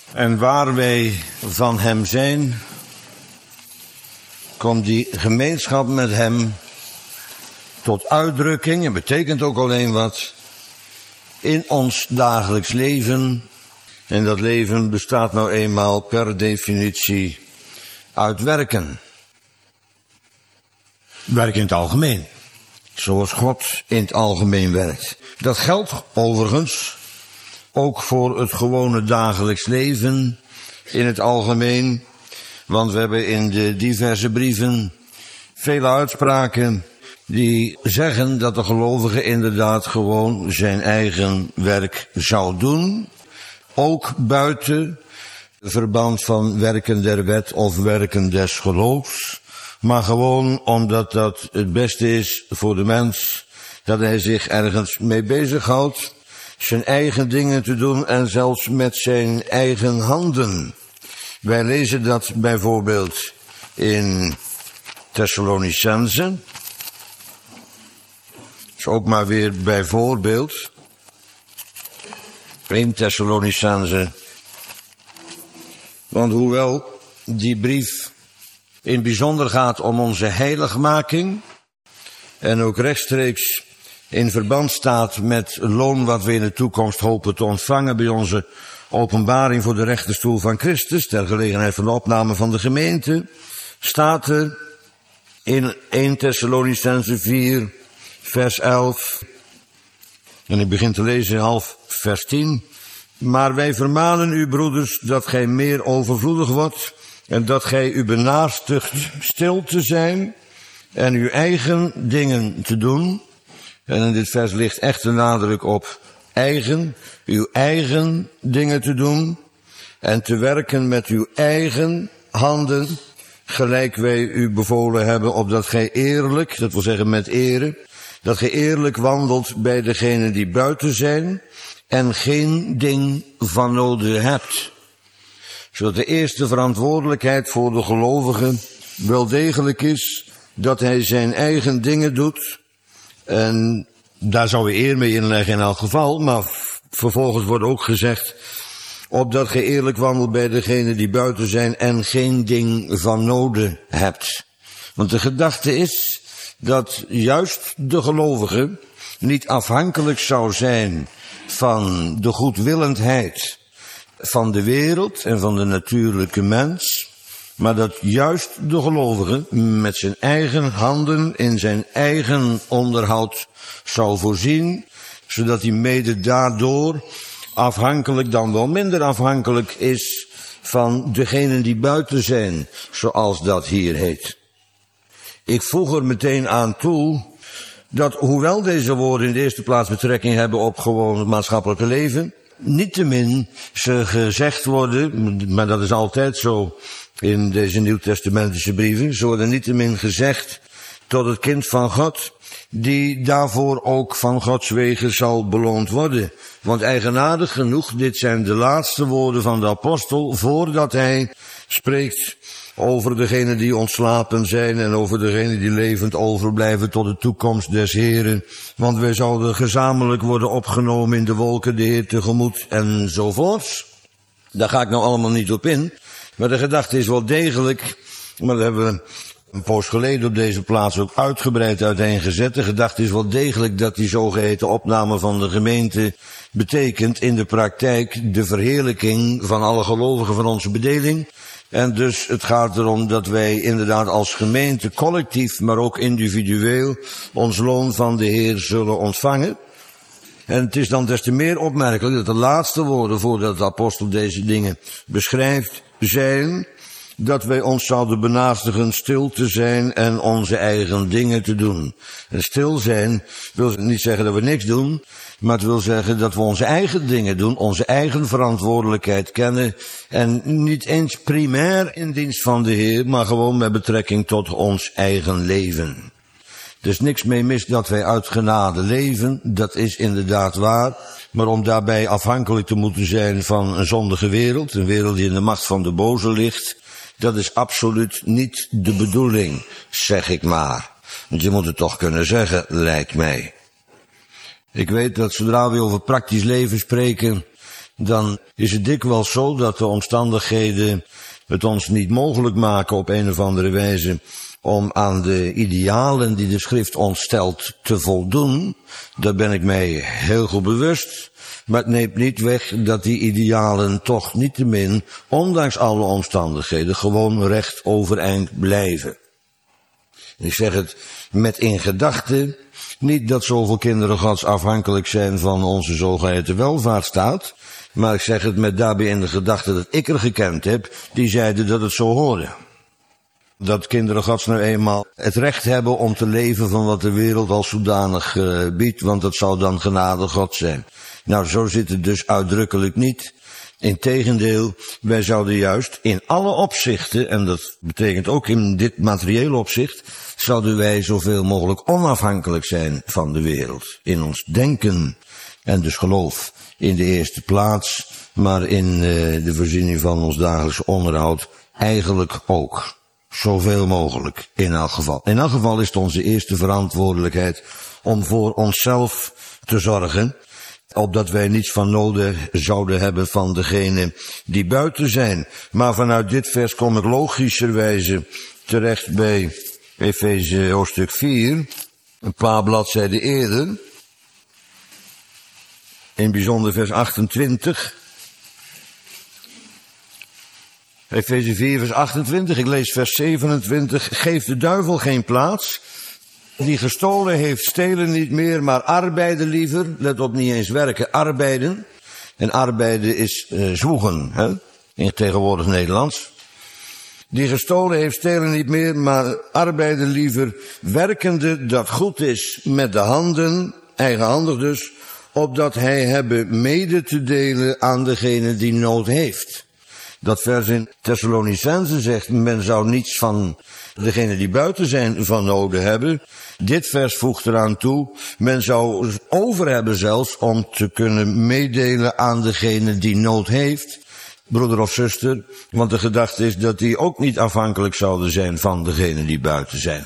En waar wij van hem zijn, komt die gemeenschap met hem tot uitdrukking. En betekent ook alleen wat in ons dagelijks leven. En dat leven bestaat nou eenmaal per definitie uit werken. Werk in het algemeen. Zoals God in het algemeen werkt. Dat geldt overigens ook voor het gewone dagelijks leven in het algemeen. Want we hebben in de diverse brieven vele uitspraken die zeggen dat de gelovige inderdaad gewoon zijn eigen werk zou doen. Ook buiten verband van werken der wet of werken des geloofs. Maar gewoon omdat dat het beste is voor de mens, dat hij zich ergens mee bezighoudt, zijn eigen dingen te doen en zelfs met zijn eigen handen. Wij lezen dat bijvoorbeeld in Thessalonicense. Is ook maar weer bijvoorbeeld. 1 Thessalonicense. Want hoewel die brief in het bijzonder gaat om onze heiligmaking en ook rechtstreeks in verband staat met loon wat we in de toekomst hopen te ontvangen bij onze openbaring voor de rechterstoel van Christus, ter gelegenheid van de opname van de gemeente, staat er in 1 Thessalonicense 4, vers 11, en ik begin te lezen half vers 10, maar wij vermanen u, broeders, dat gij meer overvloedig wordt en dat gij u benaastigt stil te zijn en uw eigen dingen te doen. En in dit vers ligt echt de nadruk op eigen, uw eigen dingen te doen en te werken met uw eigen handen, gelijk wij u bevolen hebben, opdat gij eerlijk, dat wil zeggen met ere, dat gij eerlijk wandelt bij degenen die buiten zijn en geen ding van nodig hebt. Zodat de eerste verantwoordelijkheid voor de gelovige wel degelijk is dat hij zijn eigen dingen doet. En daar zou je eer mee inleggen in elk geval, maar vervolgens wordt ook gezegd, opdat gij eerlijk wandelt bij degenen die buiten zijn en geen ding van noden hebt. Want de gedachte is dat juist de gelovige niet afhankelijk zou zijn van de goedwillendheid van de wereld en van de natuurlijke mens, maar dat juist de gelovige met zijn eigen handen in zijn eigen onderhoud zou voorzien, zodat hij mede daardoor afhankelijk, dan wel minder afhankelijk is van degenen die buiten zijn, zoals dat hier heet. Ik voeg er meteen aan toe dat hoewel deze woorden in de eerste plaats betrekking hebben op gewoon het maatschappelijke leven, niettemin ze gezegd worden, maar dat is altijd zo in deze nieuwtestamentische brieven, ze worden niettemin gezegd tot het kind van God, die daarvoor ook van Gods wegen zal beloond worden. Want eigenaardig genoeg, dit zijn de laatste woorden van de apostel, voordat hij spreekt over degenen die ontslapen zijn en over degenen die levend overblijven tot de toekomst des Heren. Want wij zouden gezamenlijk worden opgenomen in de wolken de Heer tegemoet enzovoorts. Daar ga ik nou allemaal niet op in. Maar de gedachte is wel degelijk, maar dat hebben we een poos geleden op deze plaats ook uitgebreid uiteengezet. De gedachte is wel degelijk dat die zogeheten opname van de gemeente betekent in de praktijk de verheerlijking van alle gelovigen van onze bedeling. En dus het gaat erom dat wij inderdaad als gemeente collectief, maar ook individueel, ons loon van de Heer zullen ontvangen. En het is dan des te meer opmerkelijk dat de laatste woorden voordat de apostel deze dingen beschrijft zijn dat wij ons zouden benaastigen stil te zijn en onze eigen dingen te doen. En stil zijn wil niet zeggen dat we niks doen, maar het wil zeggen dat we onze eigen dingen doen, onze eigen verantwoordelijkheid kennen en niet eens primair in dienst van de Heer, maar gewoon met betrekking tot ons eigen leven. Er is niks mee mis dat wij uit genade leven, dat is inderdaad waar, maar om daarbij afhankelijk te moeten zijn van een zondige wereld, een wereld die in de macht van de boze ligt, dat is absoluut niet de bedoeling, zeg ik maar. Want je moet het toch kunnen zeggen, lijkt mij. Ik weet dat zodra we over praktisch leven spreken, dan is het dikwijls zo dat de omstandigheden het ons niet mogelijk maken op een of andere wijze om aan de idealen die de schrift ons stelt te voldoen. Daar ben ik mij heel goed bewust. Maar het neemt niet weg dat die idealen toch niettemin, ondanks alle omstandigheden, gewoon recht overeind blijven. Ik zeg het met in gedachten, niet dat zoveel kinderen Gods afhankelijk zijn van onze zogeheten welvaartsstaat, maar ik zeg het met daarbij in de gedachte dat ik er gekend heb, die zeiden dat het zo hoorde. Dat kinderen Gods nou eenmaal het recht hebben om te leven van wat de wereld als zodanig biedt, want dat zou dan genade God zijn. Nou, zo zit het dus uitdrukkelijk niet. Integendeel, wij zouden juist in alle opzichten, en dat betekent ook in dit materiële opzicht, zouden wij zoveel mogelijk onafhankelijk zijn van de wereld. In ons denken en dus geloof in de eerste plaats, maar in de voorziening van ons dagelijks onderhoud eigenlijk ook. Zoveel mogelijk, in elk geval. In elk geval is het onze eerste verantwoordelijkheid om voor onszelf te zorgen, opdat wij niets van noden zouden hebben van degenen die buiten zijn. Maar vanuit dit vers kom ik logischerwijze terecht bij Efeze hoofdstuk 4, een paar bladzijden eerder, in bijzonder vers 28. Efeze 4 vers 28, ik lees vers 27. Geef de duivel geen plaats. Die gestolen heeft, stelen niet meer, maar arbeiden liever. Let op, niet eens werken, arbeiden. En arbeiden is zwoegen, hè? In tegenwoordig Nederlands. Die gestolen heeft, stelen niet meer, maar arbeiden liever, werkende dat goed is met de handen, eigenhandig dus, opdat hij hebben mede te delen aan degene die nood heeft. Dat vers in Thessalonicenzen zegt, men zou niets van degene die buiten zijn van noden hebben. Dit vers voegt eraan toe, men zou over hebben zelfs om te kunnen meedelen aan degene die nood heeft, broeder of zuster, want de gedachte is dat die ook niet afhankelijk zouden zijn van degene die buiten zijn.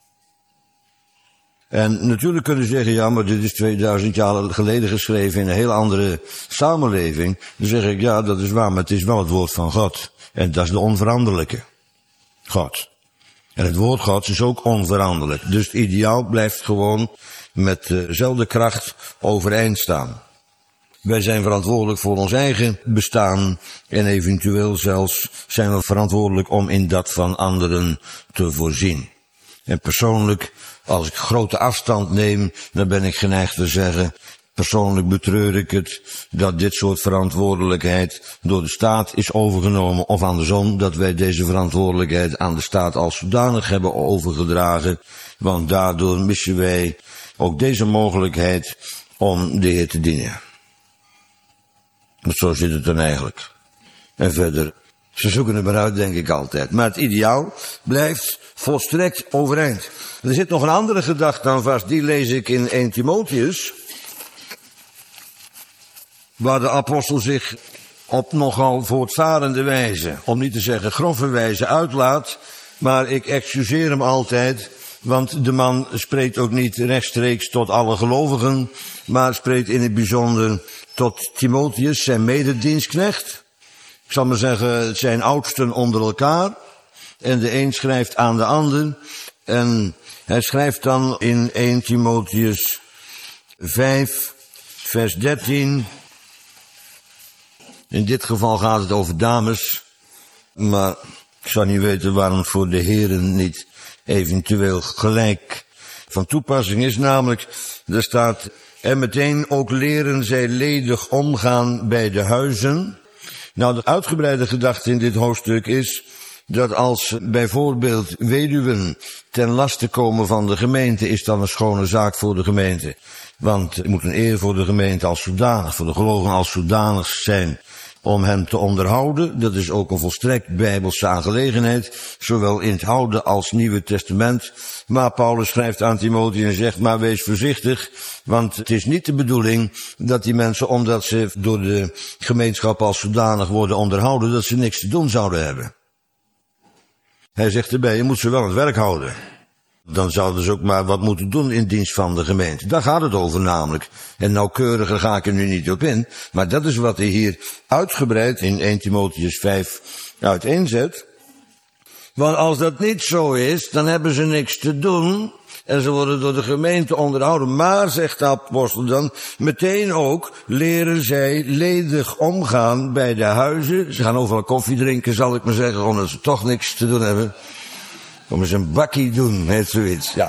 En natuurlijk kunnen ze zeggen, ja, maar dit is 2000 jaar geleden geschreven in een heel andere samenleving. Dan zeg ik, ja, dat is waar, maar het is wel het woord van God. En dat is de onveranderlijke God. En het woord Gods is ook onveranderlijk. Dus het ideaal blijft gewoon met dezelfde kracht overeind staan. Wij zijn verantwoordelijk voor ons eigen bestaan en eventueel zelfs zijn we verantwoordelijk om in dat van anderen te voorzien. En persoonlijk, als ik grote afstand neem, dan ben ik geneigd te zeggen, persoonlijk betreur ik het dat dit soort verantwoordelijkheid door de staat is overgenomen, of andersom, dat wij deze verantwoordelijkheid aan de staat als zodanig hebben overgedragen, want daardoor missen wij ook deze mogelijkheid om de Heer te dienen. Want zo zit het dan eigenlijk. En verder, ze zoeken er maar uit, denk ik altijd. Maar het ideaal blijft volstrekt overeind. Er zit nog een andere gedachte aan vast, die lees ik in 1 Timotheus, waar de apostel zich op nogal voortvarende wijze, om niet te zeggen grove wijze, uitlaat, maar ik excuseer hem altijd, want de man spreekt ook niet rechtstreeks tot alle gelovigen, maar spreekt in het bijzonder tot Timotheus, zijn mededienstknecht. Ik zal maar zeggen, het zijn oudsten onder elkaar. En de een schrijft aan de ander. En hij schrijft dan in 1 Timotheus 5, vers 13. In dit geval gaat het over dames. Maar ik zou niet weten waarom het voor de heren niet eventueel gelijk van toepassing is. Namelijk, er staat, en meteen ook leren zij ledig omgaan bij de huizen. Nou, de uitgebreide gedachte in dit hoofdstuk is dat als bijvoorbeeld weduwen ten laste komen van de gemeente, is dan een schone zaak voor de gemeente. Want er moet een eer voor de gemeente als zodanig, voor de gelovigen als zodanig zijn om hem te onderhouden. Dat is ook een volstrekt bijbelse aangelegenheid, zowel in het Oude als Nieuwe Testament. Maar Paulus schrijft aan Timotheus en zegt, maar wees voorzichtig, want het is niet de bedoeling dat die mensen, omdat ze door de gemeenschap als zodanig worden onderhouden, dat ze niks te doen zouden hebben. Hij zegt erbij, je moet ze wel aan het werk houden. Dan zouden ze ook maar wat moeten doen in dienst van de gemeente. Daar gaat het over namelijk. En nauwkeuriger ga ik er nu niet op in. Maar dat is wat hij hier uitgebreid in 1 Timotheüs 5 uiteenzet. Want als dat niet zo is, dan hebben ze niks te doen. En ze worden door de gemeente onderhouden. Maar, zegt de apostel dan, meteen ook leren zij ledig omgaan bij de huizen. Ze gaan overal koffie drinken, zal ik maar zeggen, omdat ze toch niks te doen hebben. Om eens een bakkie doen, heet zoiets, ja.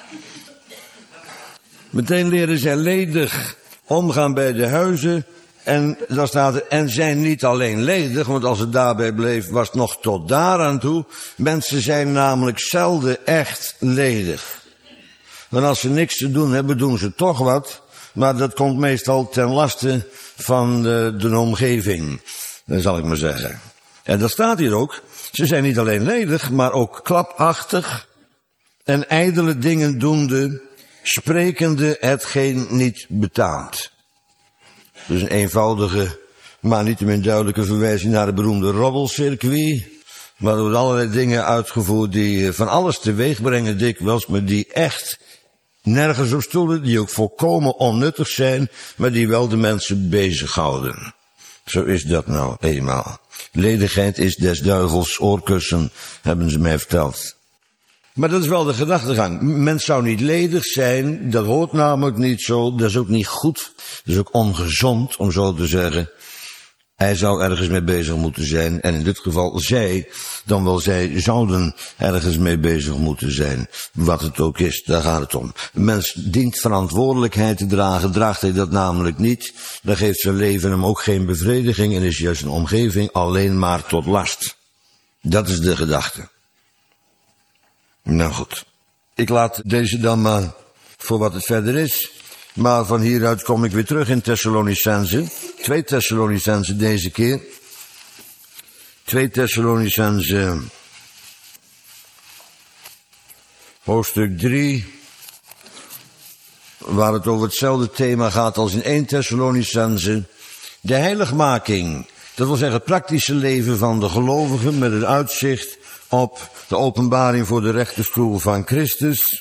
Meteen leren zij ledig omgaan bij de huizen. En dan staat er, en zijn niet alleen ledig, want als het daarbij bleef, was het nog tot daaraan toe. Mensen zijn namelijk zelden echt ledig. Want als ze niks te doen hebben, doen ze toch wat. Maar dat komt meestal ten laste van de omgeving, zal ik maar zeggen. En dat staat hier ook. Ze zijn niet alleen ledig, maar ook klapachtig en ijdele dingen doende, sprekende hetgeen niet betaamt. Dus een eenvoudige, maar niettemin duidelijke verwijzing naar het beroemde roddelcircuit. Maar er worden allerlei dingen uitgevoerd die van alles teweeg brengen dikwijls, maar die echt nergens op stoelen, die ook volkomen onnuttig zijn, maar die wel de mensen bezighouden. Zo is dat nou eenmaal. Ledigheid is des duivels oorkussen, hebben ze mij verteld. Maar dat is wel de gedachtegang. Mens zou niet ledig zijn, dat hoort namelijk niet zo, dat is ook niet goed, dat is ook ongezond, om zo te zeggen. Hij zou ergens mee bezig moeten zijn, en in dit geval zij, dan wel zij zouden ergens mee bezig moeten zijn. Wat het ook is, daar gaat het om. Een mens dient verantwoordelijkheid te dragen, draagt hij dat namelijk niet, dan geeft zijn leven hem ook geen bevrediging en is juist een omgeving alleen maar tot last. Dat is de gedachte. Nou goed, ik laat deze dan maar voor wat het verder is. Maar van hieruit kom ik weer terug in Thessalonicense. 2 Thessalonicense deze keer. 2 Thessalonicense, hoofdstuk 3. Waar het over hetzelfde thema gaat als in 1 Thessalonicense. De heiligmaking. Dat wil zeggen het praktische leven van de gelovigen met het uitzicht op de openbaring voor de rechterstoel van Christus.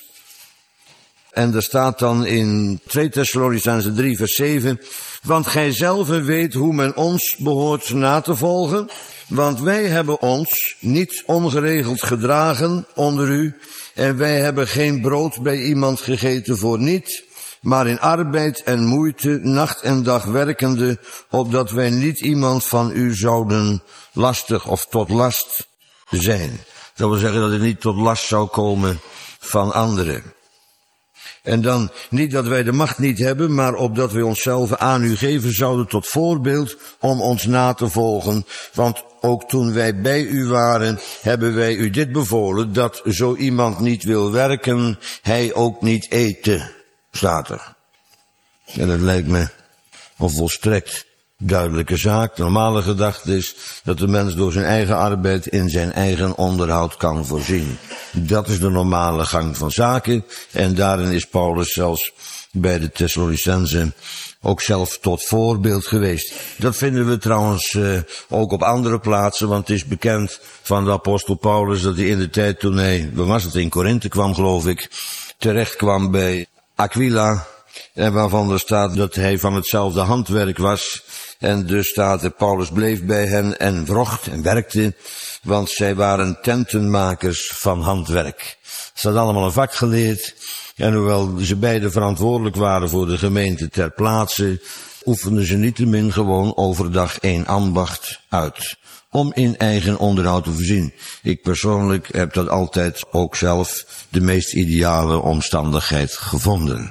En er staat dan in 2 Thessalonicense 3 vers 7. Want gij zelven weet hoe men ons behoort na te volgen. Want wij hebben ons niet ongeregeld gedragen onder u. En wij hebben geen brood bij iemand gegeten voor niet. Maar in arbeid en moeite, nacht en dag werkende. Opdat wij niet iemand van u zouden lastig of tot last zijn. Dat wil zeggen dat het niet tot last zou komen van anderen. En dan niet dat wij de macht niet hebben, maar opdat wij onszelf aan u geven zouden tot voorbeeld om ons na te volgen. Want ook toen wij bij u waren, hebben wij u dit bevolen, dat zo iemand niet wil werken, hij ook niet eten, staat er. En dat lijkt me een volstrekt duidelijke zaak. De normale gedachte is dat de mens door zijn eigen arbeid in zijn eigen onderhoud kan voorzien. Dat is de normale gang van zaken. En daarin is Paulus zelfs bij de Thessalonicenzen ook zelf tot voorbeeld geweest. Dat vinden we trouwens ook op andere plaatsen, want het is bekend van de apostel Paulus dat hij in de tijd toen hij, waar was het, in Korinthe kwam geloof ik, terecht kwam bij Aquila, en waarvan er staat dat hij van hetzelfde handwerk was. En dus staat er, Paulus bleef bij hen en wrocht en werkte, want zij waren tentenmakers van handwerk. Ze hadden allemaal een vak geleerd, en hoewel ze beide verantwoordelijk waren voor de gemeente ter plaatse, oefenden ze niettemin gewoon overdag 1 ambacht uit, om in eigen onderhoud te voorzien. Ik persoonlijk heb dat altijd ook zelf de meest ideale omstandigheid gevonden.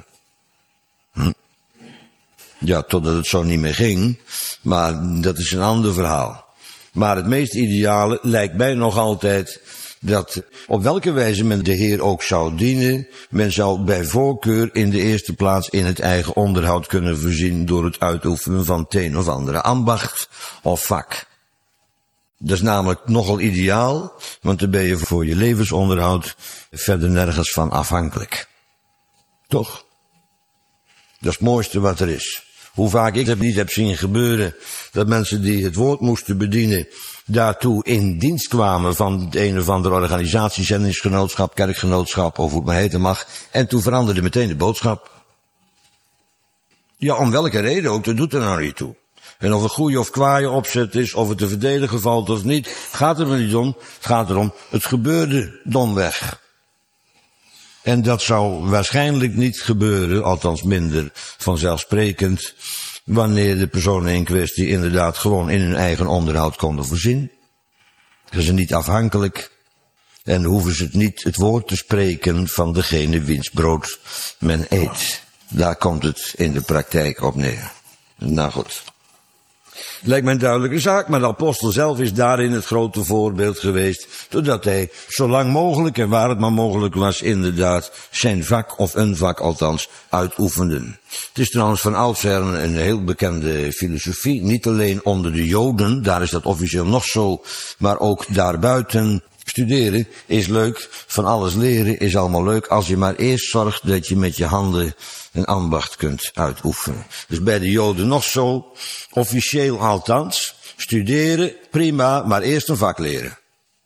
Ja, totdat het zo niet meer ging, maar dat is een ander verhaal. Maar het meest ideale lijkt mij nog altijd dat op welke wijze men de Heer ook zou dienen, men zou bij voorkeur in de eerste plaats in het eigen onderhoud kunnen voorzien door het uitoefenen van het een of andere ambacht of vak. Dat is namelijk nogal ideaal, want dan ben je voor je levensonderhoud verder nergens van afhankelijk. Toch? Dat is het mooiste wat er is. Hoe vaak ik het niet heb zien gebeuren dat mensen die het woord moesten bedienen daartoe in dienst kwamen van de een of andere organisatie, zendingsgenootschap, kerkgenootschap of hoe het maar heten mag. En toen veranderde meteen de boodschap. Ja, om welke reden ook, dat doet er nou niet toe. En of het goede of kwaaie opzet is, of het te verdedigen valt of niet, gaat er maar niet om. Het gaat erom, het gebeurde domweg. En dat zou waarschijnlijk niet gebeuren, althans minder vanzelfsprekend, wanneer de personen in kwestie inderdaad gewoon in hun eigen onderhoud konden voorzien. Ze zijn niet afhankelijk en hoeven ze niet het woord te spreken van degene wiens brood men eet. Daar komt het in de praktijk op neer. Nou goed. Lijkt mij een duidelijke zaak, maar de apostel zelf is daarin het grote voorbeeld geweest, doordat hij zo lang mogelijk, en waar het maar mogelijk was, inderdaad zijn vak, of een vak althans, uitoefende. Het is trouwens van oudsher een heel bekende filosofie, niet alleen onder de Joden, daar is dat officieel nog zo, maar ook daarbuiten. Studeren is leuk, van alles leren is allemaal leuk, als je maar eerst zorgt dat je met je handen een ambacht kunt uitoefenen. Dus bij de Joden nog zo, officieel althans, studeren, prima, maar eerst een vak leren.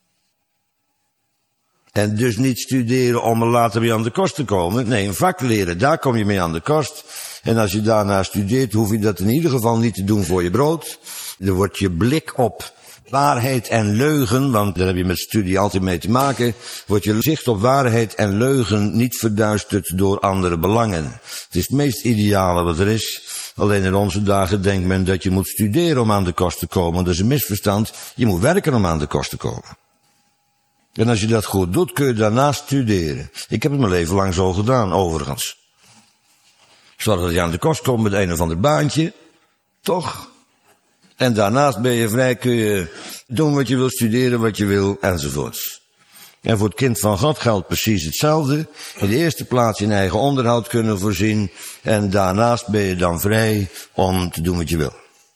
En dus niet studeren om er later mee aan de kost te komen. Nee, een vak leren, daar kom je mee aan de kost. En als je daarna studeert, hoef je dat in ieder geval niet te doen voor je brood. Dan wordt je blik op waarheid en leugen, want daar heb je met studie altijd mee te maken, wordt je zicht op waarheid en leugen niet verduisterd door andere belangen. Het is het meest ideale wat er is. Alleen in onze dagen denkt men dat je moet studeren om aan de kost te komen. Dat is een misverstand. Je moet werken om aan de kost te komen. En als je dat goed doet, kun je daarnaast studeren. Ik heb het mijn leven lang zo gedaan, overigens. Zodat je aan de kost komt met een of ander baantje. Toch? En daarnaast ben je vrij, kun je doen wat je wil, studeren wat je wil, enzovoorts. En voor het kind van God geldt precies hetzelfde. In de eerste plaats je eigen onderhoud kunnen voorzien. En daarnaast ben je dan vrij om te doen wat je wil.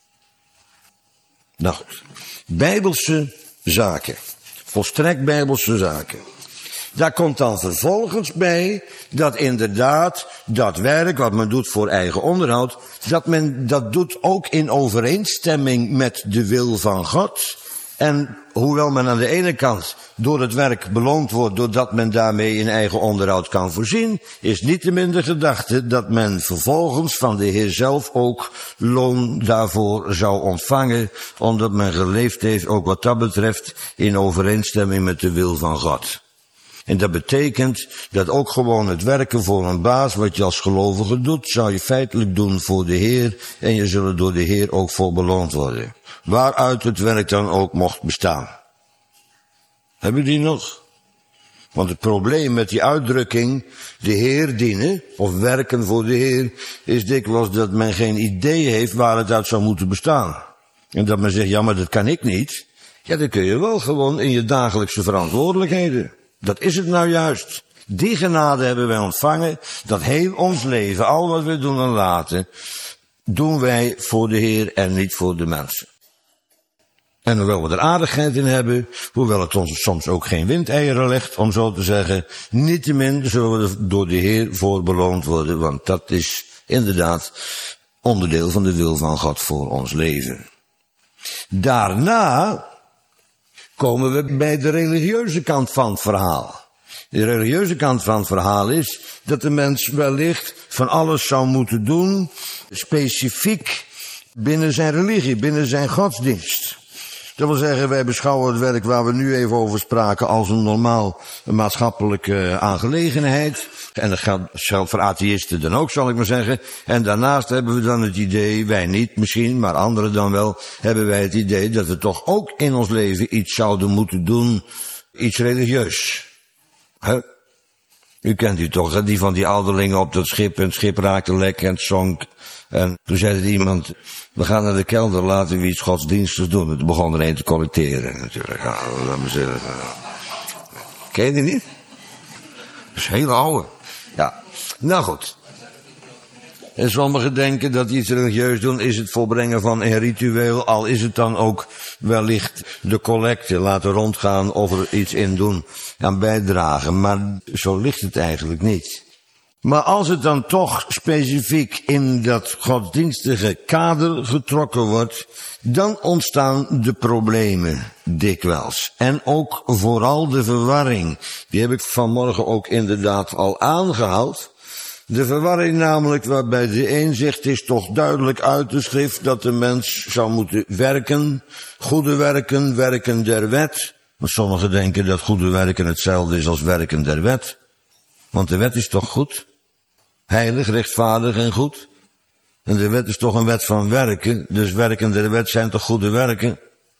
Nou goed. Bijbelse zaken. Volstrekt bijbelse zaken. Daar komt dan vervolgens bij dat inderdaad dat werk wat men doet voor eigen onderhoud, dat men dat doet ook in overeenstemming met de wil van God. En hoewel men aan de ene kant door het werk beloond wordt doordat men daarmee in eigen onderhoud kan voorzien, is niettemin de gedachte dat men vervolgens van de Heer zelf ook loon daarvoor zou ontvangen, omdat men geleefd heeft, ook wat dat betreft, in overeenstemming met de wil van God. En dat betekent dat ook gewoon het werken voor een baas, wat je als gelovige doet, zou je feitelijk doen voor de Heer, en je zullen door de Heer ook voor beloond worden. Waaruit het werk dan ook mocht bestaan. Hebben die nog? Want het probleem met die uitdrukking, de Heer dienen, of werken voor de Heer, is dikwijls dat men geen idee heeft waar het uit zou moeten bestaan. En dat men zegt, ja, maar dat kan ik niet. Ja, dat kun je wel gewoon in je dagelijkse verantwoordelijkheden. Dat is het nou juist. Die genade hebben wij ontvangen, dat heel ons leven, al wat we doen en laten, doen wij voor de Heer en niet voor de mensen. En hoewel we er aardigheid in hebben, hoewel het ons soms ook geen windeieren legt, om zo te zeggen, niettemin zullen we er door de Heer voor beloond worden, want dat is inderdaad onderdeel van de wil van God voor ons leven. Daarna komen we bij de religieuze kant van het verhaal. De religieuze kant van het verhaal is dat de mens wellicht van alles zou moeten doen, specifiek binnen zijn religie, binnen zijn godsdienst. Dat wil zeggen, wij beschouwen het werk waar we nu even over spraken als een normaal maatschappelijke aangelegenheid. En dat geldt voor atheïsten dan ook, zal ik maar zeggen. En daarnaast hebben we dan het idee, wij niet misschien, maar anderen dan wel, hebben wij het idee dat we toch ook in ons leven iets zouden moeten doen, iets religieus. U kent u toch, hè? Die van die ouderlingen op dat schip, en het schip raakte lek en het zonk. En toen zei er iemand, we gaan naar de kelder, laten we iets godsdienstigs doen. En toen begon er een te collecteren natuurlijk. Ja, laat me zeggen. Ken je die niet? Dat is een hele oude. Ja, nou goed. En sommigen denken dat iets religieus doen is het volbrengen van een ritueel, al is het dan ook wellicht de collecte laten rondgaan of er iets in doen aan bijdragen. Maar zo ligt het eigenlijk niet. Maar als het dan toch specifiek in dat godsdienstige kader getrokken wordt, dan ontstaan de problemen dikwijls. En ook vooral de verwarring. Die heb ik vanmorgen ook inderdaad al aangehaald. De verwarring namelijk waarbij de een zegt, het is toch duidelijk uit de schrift dat de mens zou moeten werken, goede werken, werken der wet. Maar sommigen denken dat goede werken hetzelfde is als werken der wet. Want de wet is toch goed? Heilig, rechtvaardig en goed. En de wet is toch een wet van werken, dus werken der wet zijn toch goede werken?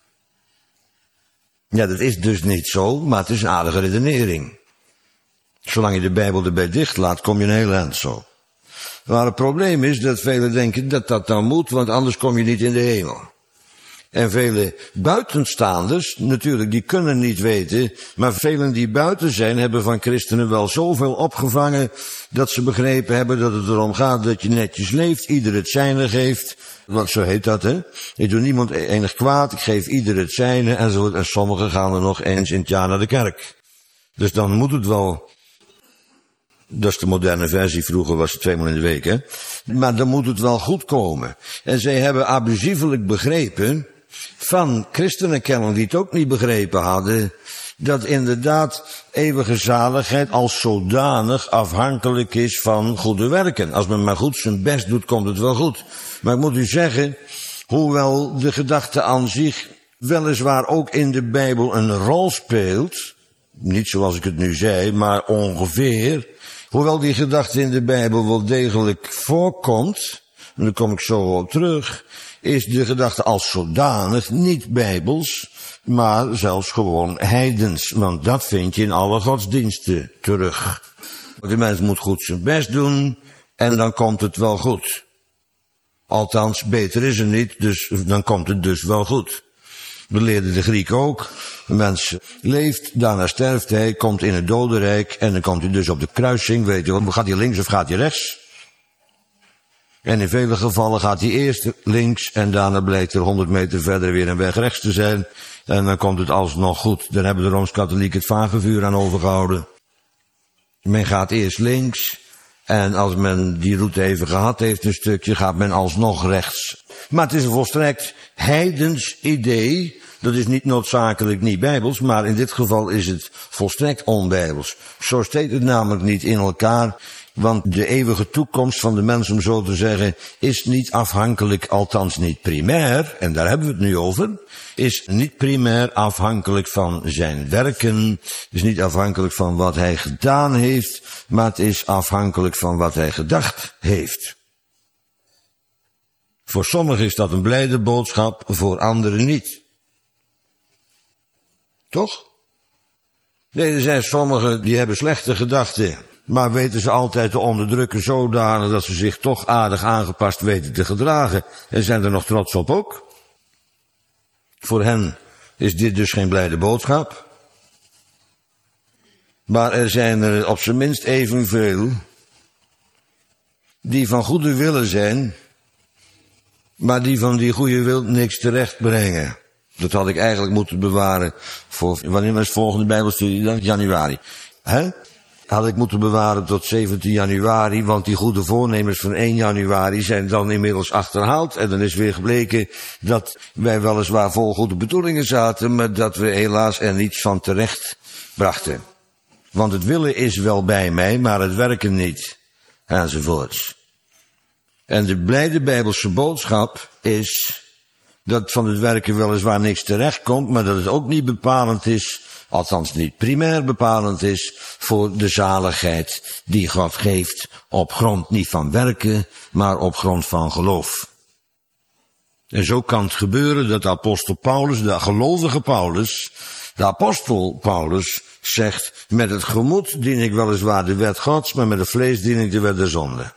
Ja, dat is dus niet zo, maar het is een aardige redenering. Zolang je de Bijbel erbij dicht laat, kom je een heel eind zo. Maar het probleem is dat velen denken dat dat dan moet, want anders kom je niet in de hemel. En vele buitenstaanders, natuurlijk, die kunnen niet weten, maar velen die buiten zijn, hebben van christenen wel zoveel opgevangen, dat ze begrepen hebben dat het erom gaat dat je netjes leeft, ieder het zijne geeft. Want zo heet dat, hè. Ik doe niemand enig kwaad, ik geef ieder het zijne, enzovoort. En sommigen gaan er nog eens in het jaar naar de kerk. Dus dan moet het wel. Dat is de moderne versie, vroeger was het 2 maal in de week, hè. Maar dan moet het wel goed komen. En zij hebben abusievelijk begrepen, van christenenkenners die het ook niet begrepen hadden, dat inderdaad eeuwige zaligheid als zodanig afhankelijk is van goede werken. Als men maar goed zijn best doet, komt het wel goed. Maar ik moet u zeggen, hoewel de gedachte aan zich weliswaar ook in de Bijbel een rol speelt, niet zoals ik het nu zei, maar ongeveer, hoewel die gedachte in de Bijbel wel degelijk voorkomt, en daar kom ik zo op terug, is de gedachte als zodanig niet bijbels, maar zelfs gewoon heidens. Want dat vind je in alle godsdiensten terug. De mens moet goed zijn best doen en dan komt het wel goed. Althans, beter is er niet, dus dan komt het dus wel goed. Dat leerden de Grieken ook. Een mens leeft, daarna sterft hij, komt in het dodenrijk en dan komt hij dus op de kruising. Weet je wat, gaat hij links of gaat hij rechts? En in vele gevallen gaat hij eerst links en daarna blijkt er 100 meter verder weer een weg rechts te zijn. En dan komt het alsnog goed. Daar hebben de Rooms-Katholieken het vagevuur aan overgehouden. Men gaat eerst links en als men die route even gehad heeft een stukje, gaat men alsnog rechts. Maar het is een volstrekt heidens idee. Dat is niet noodzakelijk niet bijbels, maar in dit geval is het volstrekt onbijbels. Zo steekt het namelijk niet in elkaar. Want de eeuwige toekomst van de mens, om zo te zeggen, is niet afhankelijk, althans niet primair, en daar hebben we het nu over, is niet primair afhankelijk van zijn werken, is niet afhankelijk van wat hij gedaan heeft, maar het is afhankelijk van wat hij gedacht heeft. Voor sommigen is dat een blijde boodschap, voor anderen niet. Toch? Nee, er zijn sommigen die hebben slechte gedachten, maar weten ze altijd te onderdrukken zodanig dat ze zich toch aardig aangepast weten te gedragen. En zijn er nog trots op ook. Voor hen is dit dus geen blijde boodschap. Maar er zijn er op zijn minst evenveel die van goede willen zijn, maar die van die goede wil niks terecht brengen. Dat had ik eigenlijk moeten bewaren voor, wanneer was het volgende Bijbelstudie dan? Januari. Had ik moeten bewaren tot 17 januari, want die goede voornemens van 1 januari zijn dan inmiddels achterhaald. En dan is weer gebleken dat wij weliswaar vol goede bedoelingen zaten, maar dat we helaas er niets van terecht brachten. Want het willen is wel bij mij, maar het werken niet. Enzovoorts. En de blijde Bijbelse boodschap is dat van het werken weliswaar niks terecht komt, maar dat het ook niet bepalend is, althans niet primair bepalend is, voor de zaligheid die God geeft op grond niet van werken, maar op grond van geloof. En zo kan het gebeuren dat de apostel Paulus, de gelovige Paulus, de apostel Paulus zegt, met het gemoed dien ik weliswaar de wet Gods, maar met het vlees dien ik de wet der zonde.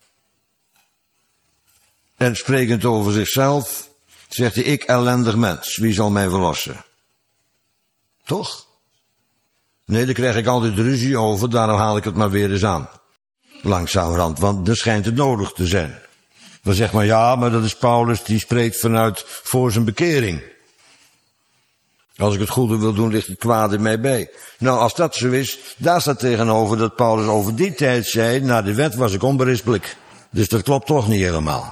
En sprekend over zichzelf, zegt hij, ik ellendig mens, wie zal mij verlossen? Toch? Nee, daar krijg ik altijd ruzie over, daarom haal ik het maar weer eens aan. Langzamerhand, want dan schijnt het nodig te zijn. Dan zegt men, ja, maar dat is Paulus, die spreekt vanuit voor zijn bekering. Als ik het goede wil doen, ligt het kwade mij bij. Nou, als dat zo is, daar staat tegenover dat Paulus over die tijd zei, na de wet was ik onberispelijk. Dus dat klopt toch niet helemaal.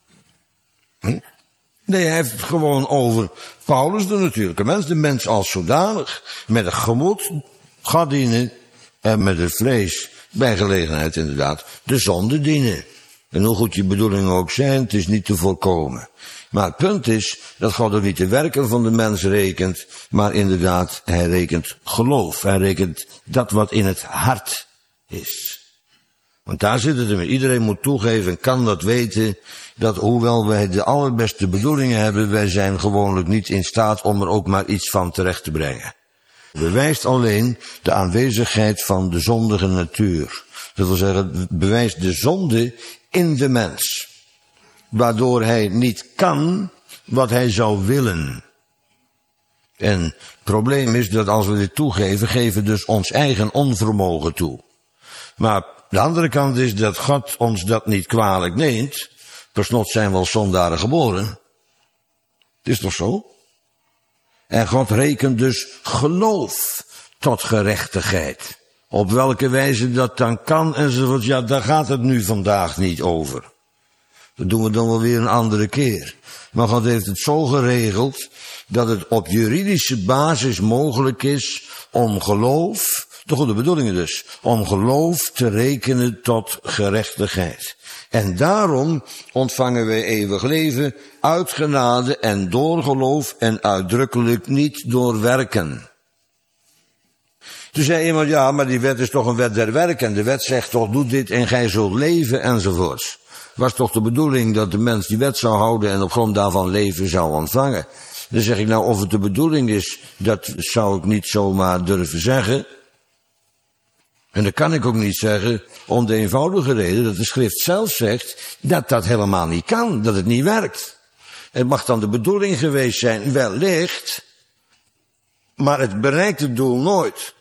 Nee, hij heeft het gewoon over Paulus, de natuurlijke mens, de mens als zodanig. Met het gemoed gaat dienen en met het vlees, bij gelegenheid inderdaad, de zonde dienen. En hoe goed je bedoelingen ook zijn, het is niet te voorkomen. Maar het punt is dat God ook niet de werken van de mens rekent, maar inderdaad, hij rekent geloof. Hij rekent dat wat in het hart is. Want daar zit het in. Iedereen moet toegeven en kan dat weten, dat hoewel wij de allerbeste bedoelingen hebben, wij zijn gewoonlijk niet in staat om er ook maar iets van terecht te brengen. Bewijst alleen de aanwezigheid van de zondige natuur. Dat wil zeggen, het bewijst de zonde in de mens. Waardoor hij niet kan wat hij zou willen. En het probleem is dat als we dit toegeven, geven we dus ons eigen onvermogen toe. Maar de andere kant is dat God ons dat niet kwalijk neemt. Per slot zijn we als zondaren geboren. Het is toch zo? En God rekent dus geloof tot gerechtigheid. Op welke wijze dat dan kan enzovoort, ja, daar gaat het nu vandaag niet over. Dat doen we dan wel weer een andere keer. Maar God heeft het zo geregeld dat het op juridische basis mogelijk is om geloof, de goede bedoelingen dus, om geloof te rekenen tot gerechtigheid. En daarom ontvangen wij eeuwig leven uit genade en door geloof en uitdrukkelijk niet door werken. Toen zei iemand, ja, maar die wet is toch een wet der werken. En de wet zegt toch, doe dit en gij zult leven enzovoorts. Was toch de bedoeling dat de mens die wet zou houden en op grond daarvan leven zou ontvangen. Dan zeg ik nou, of het de bedoeling is, dat zou ik niet zomaar durven zeggen. En dat kan ik ook niet zeggen, om de eenvoudige reden dat de schrift zelf zegt dat dat helemaal niet kan, dat het niet werkt. Het mag dan de bedoeling geweest zijn, wellicht, maar het bereikt het doel nooit.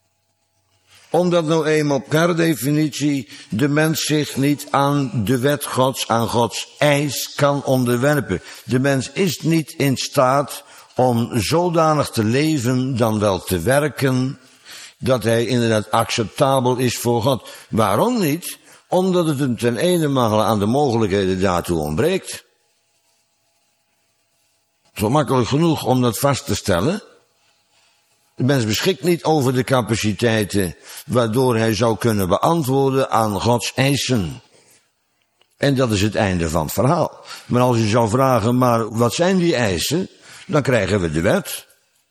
Omdat nou eenmaal per definitie de mens zich niet aan de wet Gods, aan Gods eis kan onderwerpen. De mens is niet in staat om zodanig te leven, dan wel te werken, dat hij inderdaad acceptabel is voor God. Waarom niet? Omdat het hem ten ene aan de mogelijkheden daartoe ontbreekt. Zo makkelijk genoeg om dat vast te stellen. De mens beschikt niet over de capaciteiten waardoor hij zou kunnen beantwoorden aan Gods eisen. En dat is het einde van het verhaal. Maar als je zou vragen, maar wat zijn die eisen? Dan krijgen we de wet.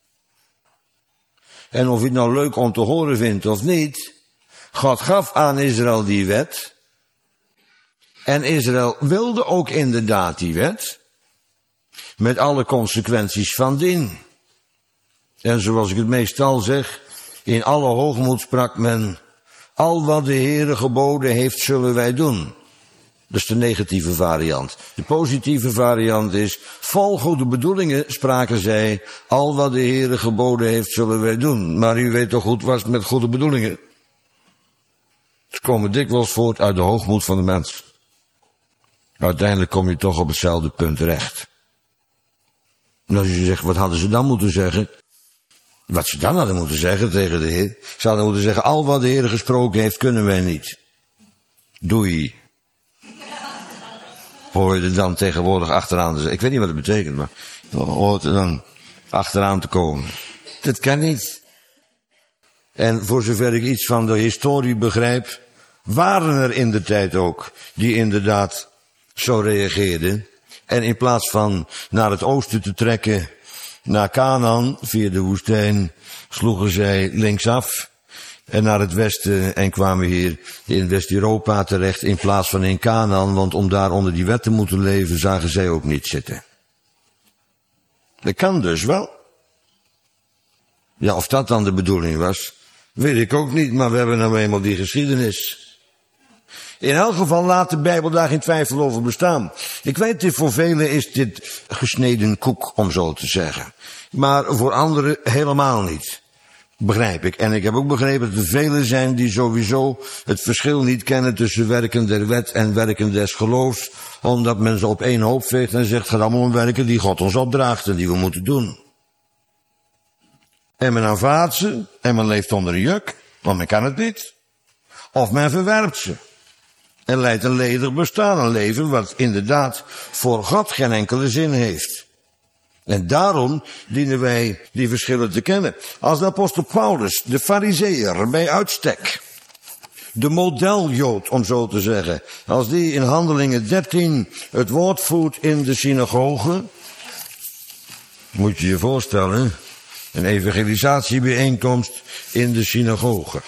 En of je het nou leuk om te horen vindt of niet, God gaf aan Israël die wet. En Israël wilde ook inderdaad die wet. Met alle consequenties van dien. En zoals ik het meestal zeg, in alle hoogmoed sprak men, al wat de Heere geboden heeft, zullen wij doen. Dat is de negatieve variant. De positieve variant is, vol goede bedoelingen spraken zij, al wat de Heere geboden heeft, zullen wij doen. Maar u weet toch goed wat met goede bedoelingen. Ze komen dikwijls voort uit de hoogmoed van de mens. Uiteindelijk kom je toch op hetzelfde punt terecht. En als je zegt, wat hadden ze dan moeten zeggen? Wat ze dan hadden moeten zeggen tegen de Heer. Ze hadden moeten zeggen, al wat de Heer gesproken heeft, kunnen wij niet. Doei. Hoor je er dan tegenwoordig achteraan te zeggen. Ik weet niet wat het betekent, maar hoort er dan achteraan te komen. Dat kan niet. En voor zover ik iets van de historie begrijp, waren er in de tijd ook die inderdaad zo reageerden. En in plaats van naar het oosten te trekken, naar Canaan, via de woestijn, sloegen zij linksaf en naar het westen en kwamen hier in West-Europa terecht in plaats van in Canaan, want om daar onder die wet te moeten leven, zagen zij ook niet zitten. Dat kan dus wel. Ja, of dat dan de bedoeling was, weet ik ook niet, maar we hebben nou eenmaal die geschiedenis. In elk geval laat de Bijbel daar geen twijfel over bestaan. Ik weet, voor velen is dit gesneden koek, om zo te zeggen. Maar voor anderen helemaal niet. Begrijp ik. En ik heb ook begrepen dat er velen zijn die sowieso het verschil niet kennen tussen werken der wet en werken des geloofs. Omdat men ze op één hoop veegt en zegt, het gaat allemaal om werken die God ons opdraagt en die we moeten doen. En men aanvaardt ze en men leeft onder een juk, want men kan het niet. Of men verwerpt ze. En leidt een ledig bestaan, een leven wat inderdaad voor God geen enkele zin heeft. En daarom dienen wij die verschillen te kennen. Als de apostel Paulus, de farizeeër bij uitstek, de modeljood om zo te zeggen, als die in Handelingen 13 het woord voert in de synagoge, moet je je voorstellen, een evangelisatiebijeenkomst in de synagoge.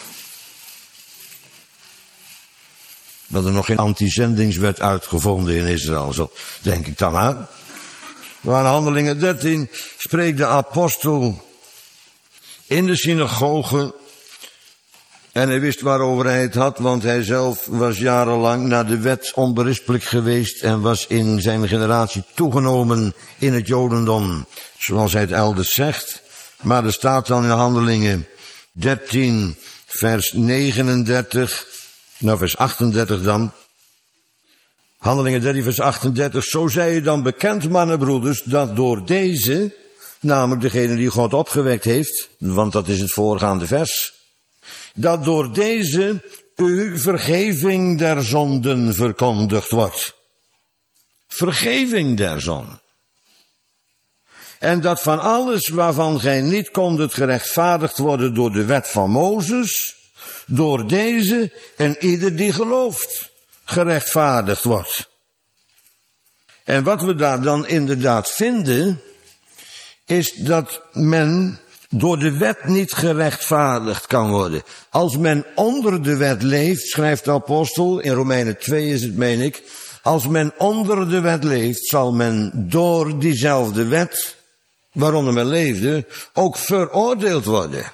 Dat er nog geen antizendingswet uitgevonden in Israël, zo denk ik dan aan. Maar in Handelingen 13 spreekt de apostel in de synagoge. En hij wist waarover hij het had, want hij zelf was jarenlang naar de wet onberispelijk geweest en was in zijn generatie toegenomen in het jodendom, zoals hij het elders zegt. Maar er staat dan in Handelingen 13, vers 39, nou vers 38 dan. Handelingen 13, vers 38, zo zij je dan bekend, mannenbroeders, dat door deze, namelijk degene die God opgewekt heeft, want dat is het voorgaande vers, dat door deze u vergeving der zonden verkondigd wordt. Vergeving der zonden. En dat van alles waarvan gij niet kondet gerechtvaardigd worden door de wet van Mozes, door deze en ieder die gelooft, gerechtvaardigd wordt. En wat we daar dan inderdaad vinden, is dat men door de wet niet gerechtvaardigd kan worden. Als men onder de wet leeft, schrijft de apostel, in Romeinen 2 is het, meen ik, als men onder de wet leeft, zal men door diezelfde wet, waaronder men leefde, ook veroordeeld worden.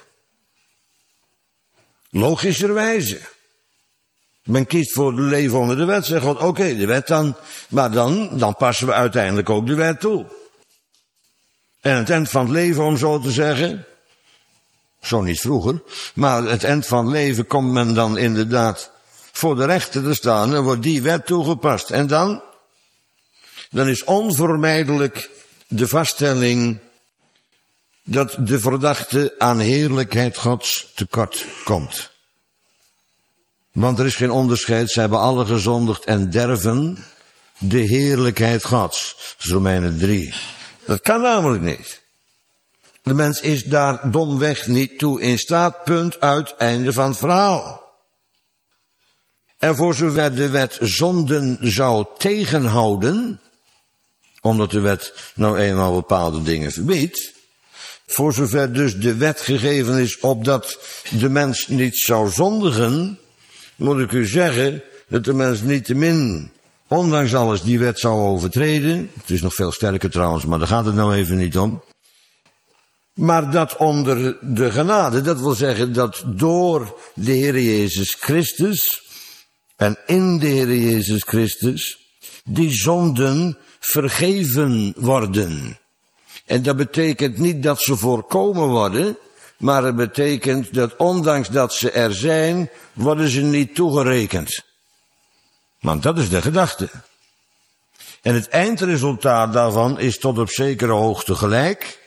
Logischerwijze. Men kiest voor het leven onder de wet, zegt God, oké, de wet dan, maar dan passen we uiteindelijk ook de wet toe. En het eind van het leven, om zo te zeggen, zo niet vroeger, maar het eind van het leven komt men dan inderdaad voor de rechter te staan en wordt die wet toegepast. En dan is onvermijdelijk de vaststelling dat de verdachte aan heerlijkheid Gods tekort komt. Want er is geen onderscheid, ze hebben alle gezondigd en derven de heerlijkheid Gods. Dat is Romeinen 3. Dat kan namelijk niet. De mens is daar domweg niet toe in staat, punt, uit, einde van het verhaal. En voor zover de wet zonden zou tegenhouden, omdat de wet nou eenmaal bepaalde dingen verbiedt, voor zover dus de wet gegeven is opdat de mens niet zou zondigen, moet ik u zeggen dat de mens niettemin, ondanks alles, die wet zou overtreden. Het is nog veel sterker trouwens, maar daar gaat het nou even niet om. Maar dat onder de genade, dat wil zeggen dat door de Heer Jezus Christus en in de Heer Jezus Christus die zonden vergeven worden. En dat betekent niet dat ze voorkomen worden, maar het betekent dat ondanks dat ze er zijn, worden ze niet toegerekend. Want dat is de gedachte. En het eindresultaat daarvan is tot op zekere hoogte gelijk.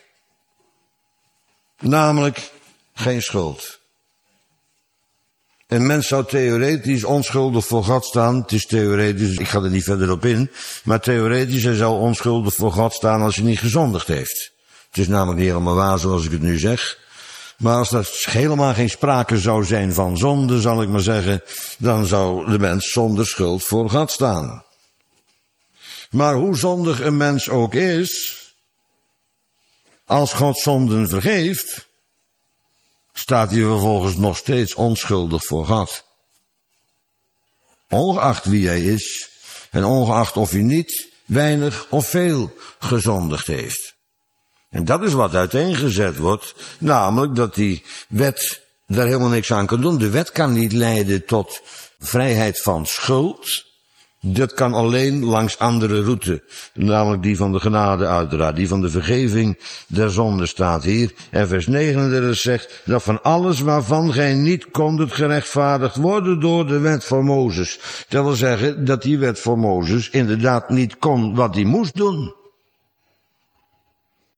Namelijk geen schuld. Een mens zou theoretisch onschuldig voor God staan. Het is theoretisch, ik ga er niet verder op in. Maar theoretisch, hij zou onschuldig voor God staan als hij niet gezondigd heeft. Het is namelijk niet helemaal waar zoals ik het nu zeg. Maar als er helemaal geen sprake zou zijn van zonde, zal ik maar zeggen, dan zou de mens zonder schuld voor God staan. Maar hoe zondig een mens ook is, als God zonden vergeeft, staat hij vervolgens nog steeds onschuldig voor God. Ongeacht wie hij is en ongeacht of hij niet weinig of veel gezondigd heeft. En dat is wat uiteengezet wordt, namelijk dat die wet daar helemaal niks aan kan doen. De wet kan niet leiden tot vrijheid van schuld. Dat kan alleen langs andere route, namelijk die van de genade uiteraard, die van de vergeving der zonde staat hier. En vers 39 zegt dat van alles waarvan gij niet kondet gerechtvaardigd worden door de wet van Mozes. Dat wil zeggen dat die wet van Mozes inderdaad niet kon wat hij moest doen.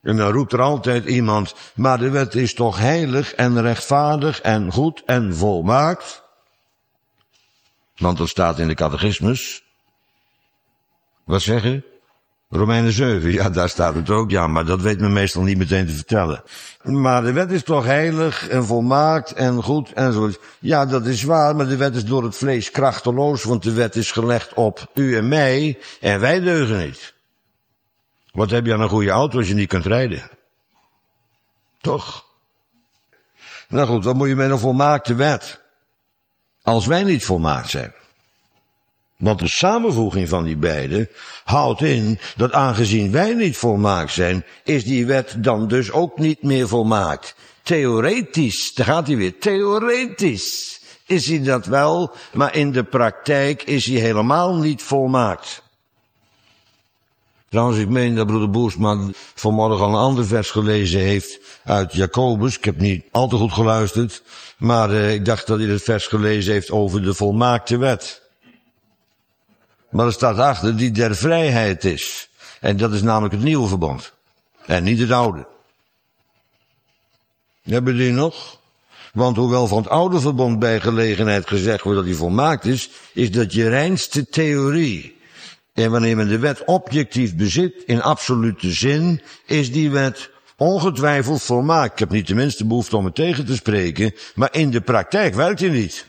En dan roept er altijd iemand, maar de wet is toch heilig en rechtvaardig en goed en volmaakt? Want dat staat in de catechismus. Wat zeggen? Romeinen 7, ja, daar staat het ook, ja, maar dat weet men meestal niet meteen te vertellen. Maar de wet is toch heilig en volmaakt en goed en zo. Ja, dat is waar, maar de wet is door het vlees krachteloos, want de wet is gelegd op u en mij en wij deugen niet. Wat heb je aan een goede auto als je niet kunt rijden? Toch? Nou goed, wat moet je met een volmaakte wet? Als wij niet volmaakt zijn. Want de samenvoeging van die beiden houdt in dat aangezien wij niet volmaakt zijn, is die wet dan dus ook niet meer volmaakt. Theoretisch, daar gaat hij weer, theoretisch is hij dat wel, maar in de praktijk is hij helemaal niet volmaakt. Trouwens, ik meen dat broeder Boersma vanmorgen al een ander vers gelezen heeft uit Jacobus. Ik heb niet al te goed geluisterd, maar ik dacht dat hij het vers gelezen heeft over de volmaakte wet. Maar er staat achter die der vrijheid is. En dat is namelijk het nieuwe verbond. En niet het oude. Hebben die nog? Want hoewel van het oude verbond bij gelegenheid gezegd wordt dat hij volmaakt is dat je reinste theorie. En wanneer men de wet objectief bezit, in absolute zin, is die wet ongetwijfeld volmaakt. Ik heb niet de minste behoefte om het tegen te spreken, maar in de praktijk werkt hij niet.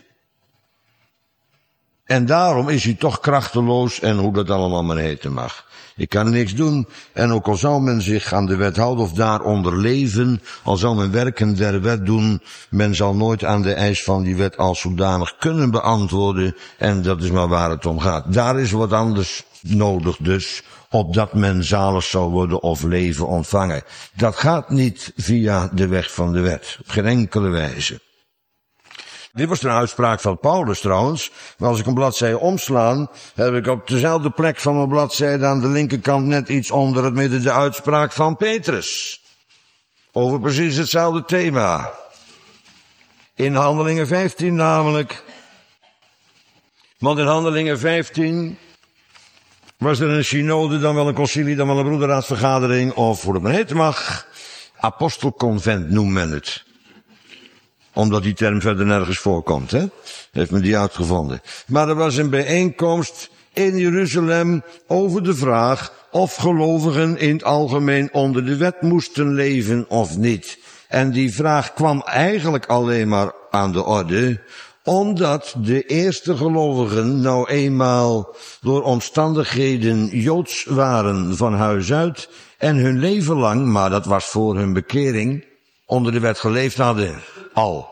En daarom is hij toch krachteloos en hoe dat allemaal maar heten mag. Ik kan niks doen en ook al zou men zich aan de wet houden of daaronder leven, al zou men werken der wet doen, men zal nooit aan de eis van die wet als zodanig kunnen beantwoorden en dat is maar waar het om gaat. Daar is wat anders nodig dus, opdat men zalig zal worden of leven ontvangen. Dat gaat niet via de weg van de wet, op geen enkele wijze. Dit was een uitspraak van Paulus trouwens, maar als ik een bladzijde omslaan, heb ik op dezelfde plek van mijn bladzijde aan de linkerkant net iets onder het midden de uitspraak van Petrus. Over precies hetzelfde thema. In Handelingen 15 namelijk. Want in Handelingen 15 was er een synode, dan wel een concilie, dan wel een broederraadsvergadering, of hoe het maar heten mag. Apostelconvent noemt men het. Omdat die term verder nergens voorkomt, hè. Heeft men die uitgevonden. Maar er was een bijeenkomst in Jeruzalem over de vraag of gelovigen in het algemeen onder de wet moesten leven of niet. En die vraag kwam eigenlijk alleen maar aan de orde, omdat de eerste gelovigen nou eenmaal door omstandigheden Joods waren van huis uit en hun leven lang, maar dat was voor hun bekering, onder de wet geleefd hadden. Al.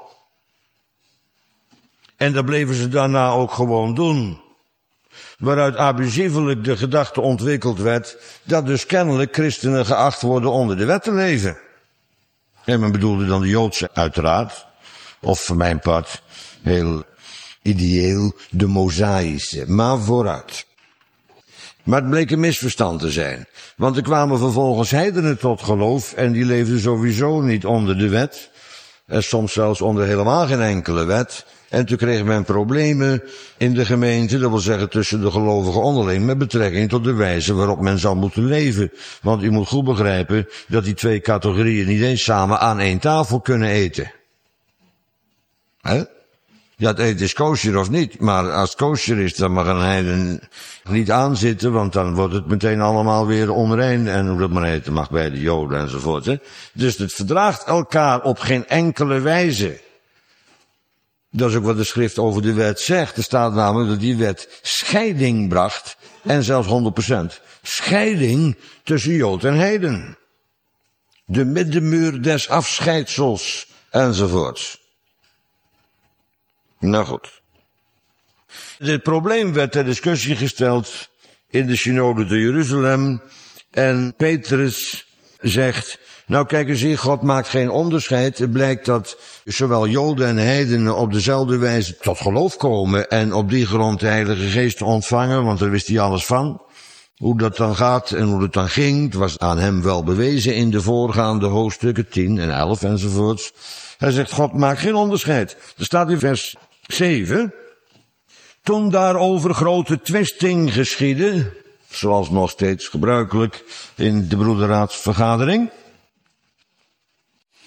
En dat bleven ze daarna ook gewoon doen. Waaruit abusievelijk de gedachte ontwikkeld werd dat dus kennelijk christenen geacht worden onder de wet te leven. En men bedoelde dan de Joodse uiteraard, of voor mijn part heel ideeel de Mosaïsche, maar vooruit. Maar het bleek een misverstand te zijn, want er kwamen vervolgens heidenen tot geloof en die leefden sowieso niet onder de wet. En soms zelfs onder helemaal geen enkele wet. En toen kreeg men problemen in de gemeente, dat wil zeggen tussen de gelovigen onderling, met betrekking tot de wijze waarop men zou moeten leven. Want u moet goed begrijpen dat die twee categorieën niet eens samen aan één tafel kunnen eten. Hè? Ja, het eten is kosher of niet, maar als het kosher is, dan mag een heiden niet aanzitten, want dan wordt het meteen allemaal weer onrein en hoe dat maar heten mag bij de Joden enzovoort. Hè? Dus het verdraagt elkaar op geen enkele wijze. Dat is ook wat de schrift over de wet zegt. Er staat namelijk dat die wet scheiding bracht, en zelfs 100%. Scheiding tussen Jood en heiden. De middenmuur des afscheidsels enzovoort. Nou goed. Dit probleem werd ter discussie gesteld in de synode te Jeruzalem. En Petrus zegt, nou kijk eens hier, God maakt geen onderscheid. Het blijkt dat zowel Joden en heidenen op dezelfde wijze tot geloof komen en op die grond de Heilige Geest ontvangen, want daar wist hij alles van. Hoe dat dan gaat en hoe het dan ging, het was aan hem wel bewezen in de voorgaande hoofdstukken 10 en 11 enzovoorts. Hij zegt, God maakt geen onderscheid. Er staat in vers 7. Toen daarover grote twisting geschiedde, zoals nog steeds gebruikelijk in de broederraadsvergadering,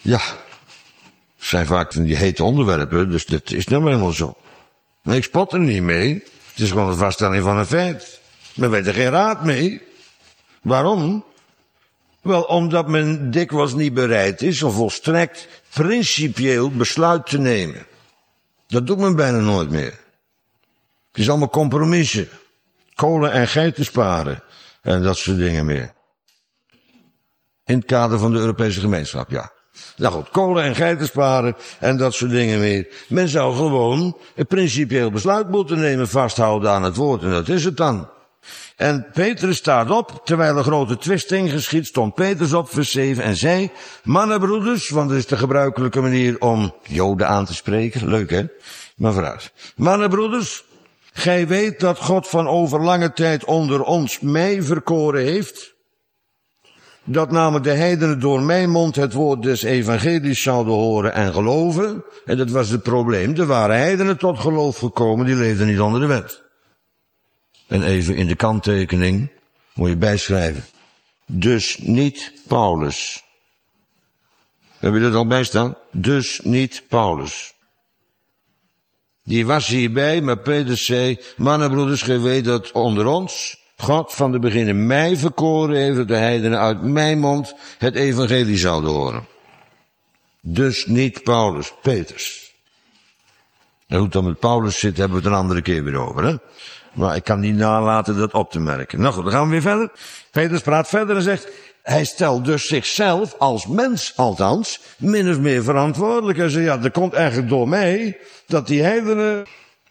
Ja, het zijn vaak van die hete onderwerpen, dus dat is nou helemaal zo. Maar ik spot er niet mee. Het is gewoon een vaststelling van een feit. Men weet er geen raad mee. Waarom? Wel, omdat men dikwijls niet bereid is om volstrekt principieel besluit te nemen. Dat doet men bijna nooit meer. Het is allemaal compromissen. Kolen en geiten sparen. En dat soort dingen meer. In het kader van de Europese gemeenschap, ja. Nou goed, kolen en geiten sparen en dat soort dingen meer. Men zou gewoon een principieel besluit moeten nemen, vasthouden aan het woord. En dat is het dan. En Petrus staat op, terwijl een grote twisting geschiet, stond Petrus op, vers 7, en zei: mannenbroeders, want dat is de gebruikelijke manier om Joden aan te spreken. Leuk, hè? Maar vooruit. Mannenbroeders, gij weet dat God van over lange tijd onder ons mij verkoren heeft, dat namelijk de heidenen door mijn mond het woord des evangelies zouden horen en geloven. En dat was het probleem. Er waren heidenen tot geloof gekomen, die leefden niet onder de wet. En even in de kanttekening moet je bijschrijven. Dus niet Paulus. Heb je dat al bijstaan? Dus niet Paulus. Die was hierbij, maar Petrus zei: mannenbroeders, gij weet dat onder ons God van de beginnen mij verkoren heeft, dat de heidenen uit mijn mond het evangelie zouden horen. Dus niet Paulus, Petrus. En hoe het dan met Paulus zit, hebben we het een andere keer weer over, hè? Maar ik kan niet nalaten dat op te merken. Nou goed, dan gaan we weer verder. Petrus praat verder en zegt: hij stelt dus zichzelf, als mens althans, min of meer verantwoordelijk. Hij zegt: ja, dat komt eigenlijk door mij, dat die heidenen,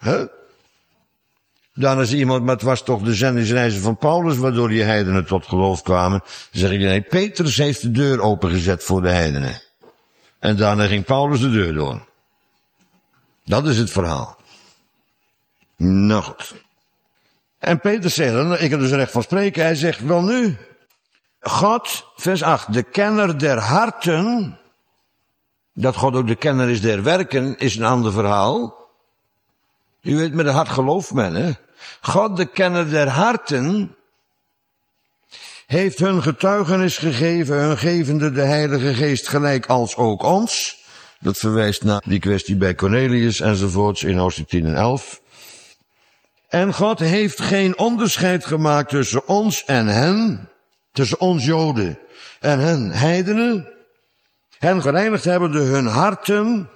dan is iemand, maar het was toch de zendingsreizen van Paulus, waardoor die heidenen tot geloof kwamen. Dan zeg ik: nee, Petrus heeft de deur opengezet voor de heidenen. En daarna ging Paulus de deur door. Dat is het verhaal. Nou goed. En Petrus zegt dan, ik heb dus recht van spreken, hij zegt: wel nu, God, vers 8, de kenner der harten, dat God ook de kenner is der werken, is een ander verhaal. U weet, met het hart gelooft men, hè. God, de kenner der harten, heeft hun getuigenis gegeven, hun gevende de Heilige Geest gelijk als ook ons. Dat verwijst naar die kwestie bij Cornelius enzovoorts in hoofdstuk 10 en 11. En God heeft geen onderscheid gemaakt tussen ons en hen, tussen ons Joden en hen heidenen. Hen gereinigd hebben de hun harten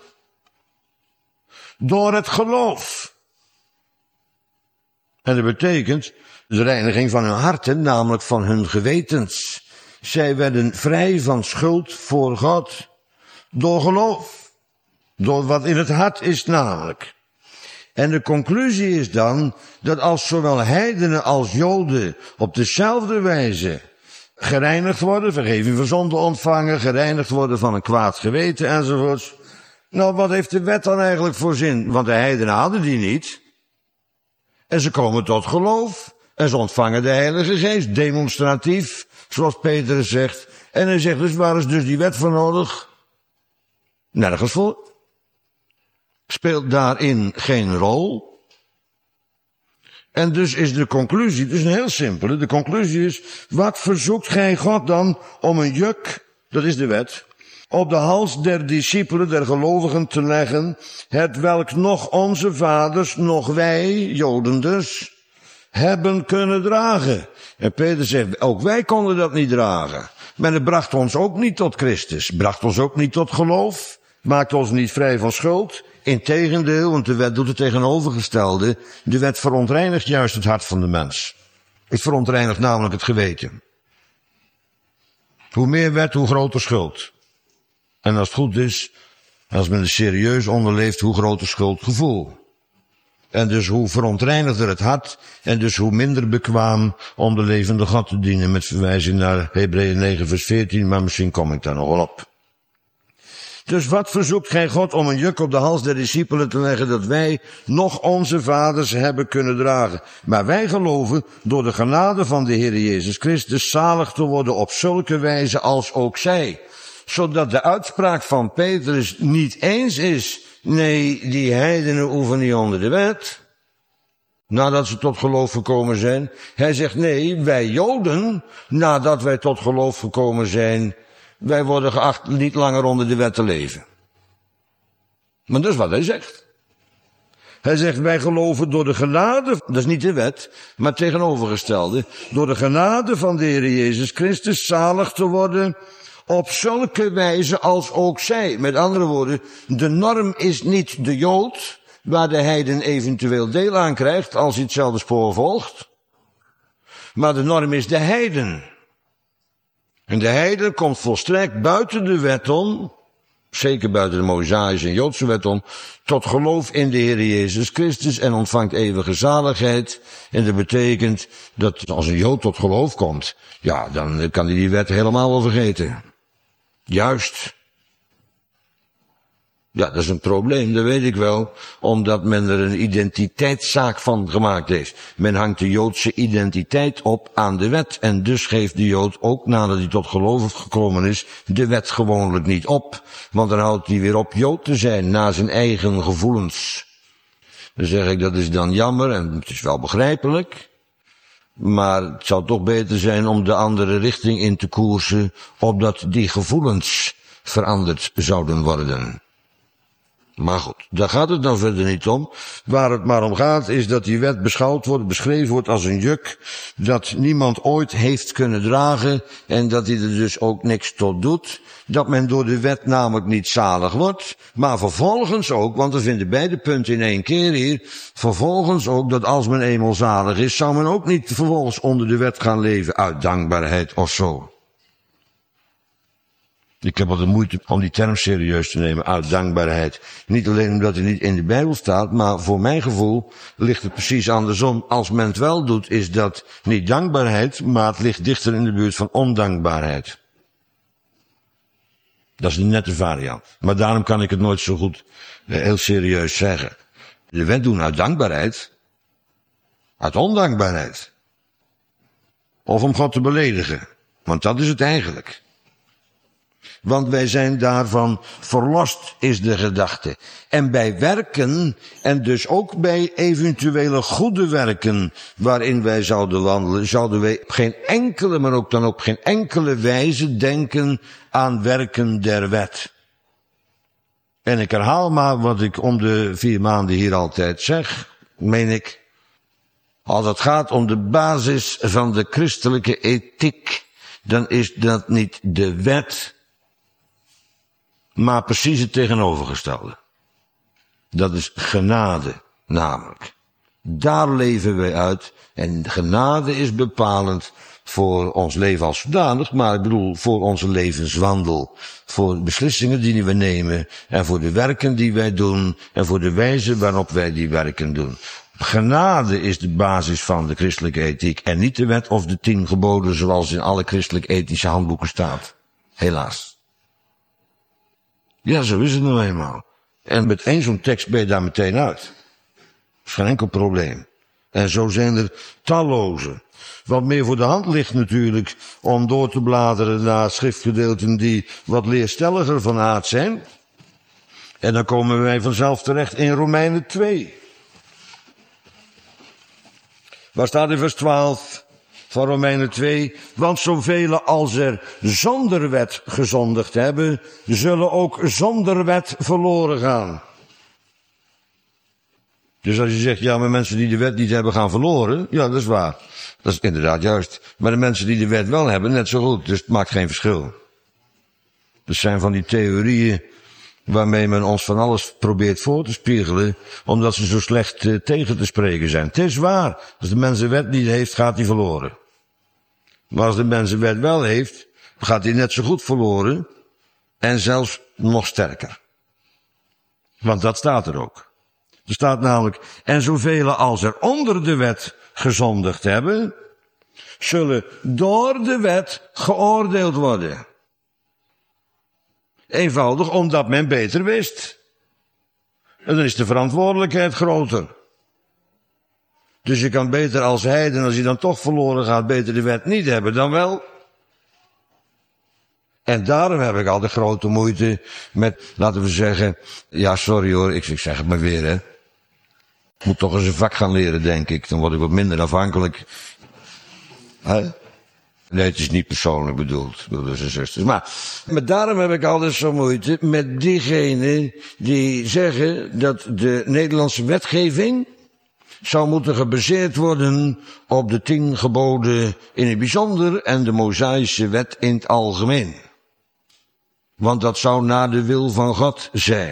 door het geloof. En dat betekent de reiniging van hun harten, namelijk van hun gewetens. Zij werden vrij van schuld voor God door geloof. Door wat in het hart is namelijk. En de conclusie is dan dat als zowel heidenen als Joden op dezelfde wijze gereinigd worden, vergeving van zonde ontvangen, gereinigd worden van een kwaad geweten enzovoorts. Nou, wat heeft de wet dan eigenlijk voor zin? Want de heidenen hadden die niet. En ze komen tot geloof. En ze ontvangen de Heilige Geest, demonstratief, zoals Petrus zegt. En hij zegt dus, waar is dus die wet voor nodig? Nergens voor. Speelt daarin geen rol. En dus is de conclusie, het is een heel simpele, de conclusie is: wat verzoekt gij God dan om een juk, dat is de wet, op de hals der discipelen, der gelovigen te leggen, het welk nog onze vaders, nog wij, Joden dus, hebben kunnen dragen. En Peter zegt, ook wij konden dat niet dragen. Maar het bracht ons ook niet tot Christus, bracht ons ook niet tot geloof, maakte ons niet vrij van schuld. Integendeel, want de wet doet het tegenovergestelde. De wet verontreinigt juist het hart van de mens. Het verontreinigt namelijk het geweten. Hoe meer wet, hoe groter schuld. En als het goed is, als men er serieus onder leeft, hoe groter schuldgevoel. En dus hoe verontreinigder het hart, en dus hoe minder bekwaam om de levende God te dienen, met verwijzing naar Hebreeën 9 vers 14, maar misschien kom ik daar nog wel op. Dus wat verzoekt gij God om een juk op de hals der discipelen te leggen, dat wij nog onze vaders hebben kunnen dragen? Maar wij geloven door de genade van de Heer Jezus Christus zalig te worden op zulke wijze als ook zij. Zodat de uitspraak van Petrus niet eens is: nee, die heidenen hoeven niet onder de wet, nadat ze tot geloof gekomen zijn. Hij zegt: nee, wij Joden, nadat wij tot geloof gekomen zijn, wij worden geacht niet langer onder de wet te leven. Maar dat is wat hij zegt. Hij zegt, wij geloven door de genade, dat is niet de wet, maar het tegenovergestelde, door de genade van de Heer Jezus Christus zalig te worden op zulke wijze als ook zij. Met andere woorden, de norm is niet de Jood, waar de heiden eventueel deel aan krijgt als hij hetzelfde spoor volgt. Maar de norm is de heiden. En de heiden komt volstrekt buiten de wet om, zeker buiten de Mosaïsche en Joodse wet om, tot geloof in de Heer Jezus Christus en ontvangt eeuwige zaligheid. En dat betekent dat als een Jood tot geloof komt, ja, dan kan hij die wet helemaal wel vergeten. Juist. Ja, dat is een probleem, dat weet ik wel, omdat men er een identiteitszaak van gemaakt heeft. Men hangt de Joodse identiteit op aan de wet en dus geeft de Jood ook nadat hij tot geloof gekomen is, de wet gewoonlijk niet op. Want dan houdt hij weer op Jood te zijn, naar zijn eigen gevoelens. Dan zeg ik, dat is dan jammer en het is wel begrijpelijk. Maar het zou toch beter zijn om de andere richting in te koersen, opdat die gevoelens veranderd zouden worden. Maar goed, daar gaat het nou verder niet om. Waar het maar om gaat is dat die wet beschouwd wordt, beschreven wordt als een juk dat niemand ooit heeft kunnen dragen en dat hij er dus ook niks tot doet. Dat men door de wet namelijk niet zalig wordt, maar vervolgens ook, want we vinden beide punten in één keer hier, vervolgens ook dat als men eenmaal zalig is, zou men ook niet vervolgens onder de wet gaan leven uit dankbaarheid of zo. Ik heb wat de moeite om die term serieus te nemen, uit dankbaarheid. Niet alleen omdat het niet in de Bijbel staat, maar voor mijn gevoel ligt het precies andersom. Als men het wel doet, is dat niet dankbaarheid, maar het ligt dichter in de buurt van ondankbaarheid. Dat is de nette variant. Maar daarom kan ik het nooit zo goed heel serieus zeggen. De wet doen uit dankbaarheid, uit ondankbaarheid. Of om God te beledigen, want dat is het eigenlijk. Want wij zijn daarvan verlost, is de gedachte. En bij werken, en dus ook bij eventuele goede werken waarin wij zouden wandelen, zouden wij op geen enkele, maar ook dan op geen enkele wijze denken aan werken der wet. En ik herhaal maar wat ik om de 4 maanden hier altijd zeg, meen ik. Als het gaat om de basis van de christelijke ethiek, dan is dat niet de wet, maar precies het tegenovergestelde. Dat is genade, namelijk. Daar leven wij uit. En genade is bepalend voor ons leven als zodanig, maar ik bedoel voor onze levenswandel. Voor de beslissingen die we nemen en voor de werken die wij doen en voor de wijze waarop wij die werken doen. Genade is de basis van de christelijke ethiek en niet de wet of de 10 geboden zoals in alle christelijk ethische handboeken staat. Helaas. Ja, zo is het nou eenmaal. En met één zo'n tekst ben je daar meteen uit. Dat is geen enkel probleem. En zo zijn er talloze. Wat meer voor de hand ligt natuurlijk om door te bladeren naar schriftgedeelten die wat leerstelliger van aard zijn. En dan komen wij vanzelf terecht in Romeinen 2. Waar staat in vers 12 van Romeinen 2? Want zoveel als er zonder wet gezondigd hebben, zullen ook zonder wet verloren gaan. Dus als je zegt, ja, maar mensen die de wet niet hebben gaan verloren, ja, dat is waar. Dat is inderdaad juist. Maar de mensen die de wet wel hebben, net zo goed. Dus het maakt geen verschil. Dat zijn van die theorieën waarmee men ons van alles probeert voor te spiegelen, omdat ze zo slecht tegen te spreken zijn. Het is waar. Als de mens een wet niet heeft, gaat hij verloren. Maar als de mens een wet wel heeft, gaat hij net zo goed verloren en zelfs nog sterker. Want dat staat er ook. Er staat namelijk, en zoveel als er onder de wet gezondigd hebben, zullen door de wet geoordeeld worden. Eenvoudig omdat men beter wist. En dan is de verantwoordelijkheid groter. Dus je kan beter als heiden, als je dan toch verloren gaat, beter de wet niet hebben dan wel. En daarom heb ik al de grote moeite met, laten we zeggen, ja sorry hoor, ik zeg het maar weer hè. Ik moet toch eens een vak gaan leren denk ik, dan word ik wat minder afhankelijk. Hè? Nee, het is niet persoonlijk bedoeld, broeders en zusters. Maar daarom heb ik altijd zo moeite met diegenen die zeggen dat de Nederlandse wetgeving zou moeten gebaseerd worden op de 10 geboden in het bijzonder en de Mosaïsche wet in het algemeen. Want dat zou naar de wil van God zijn.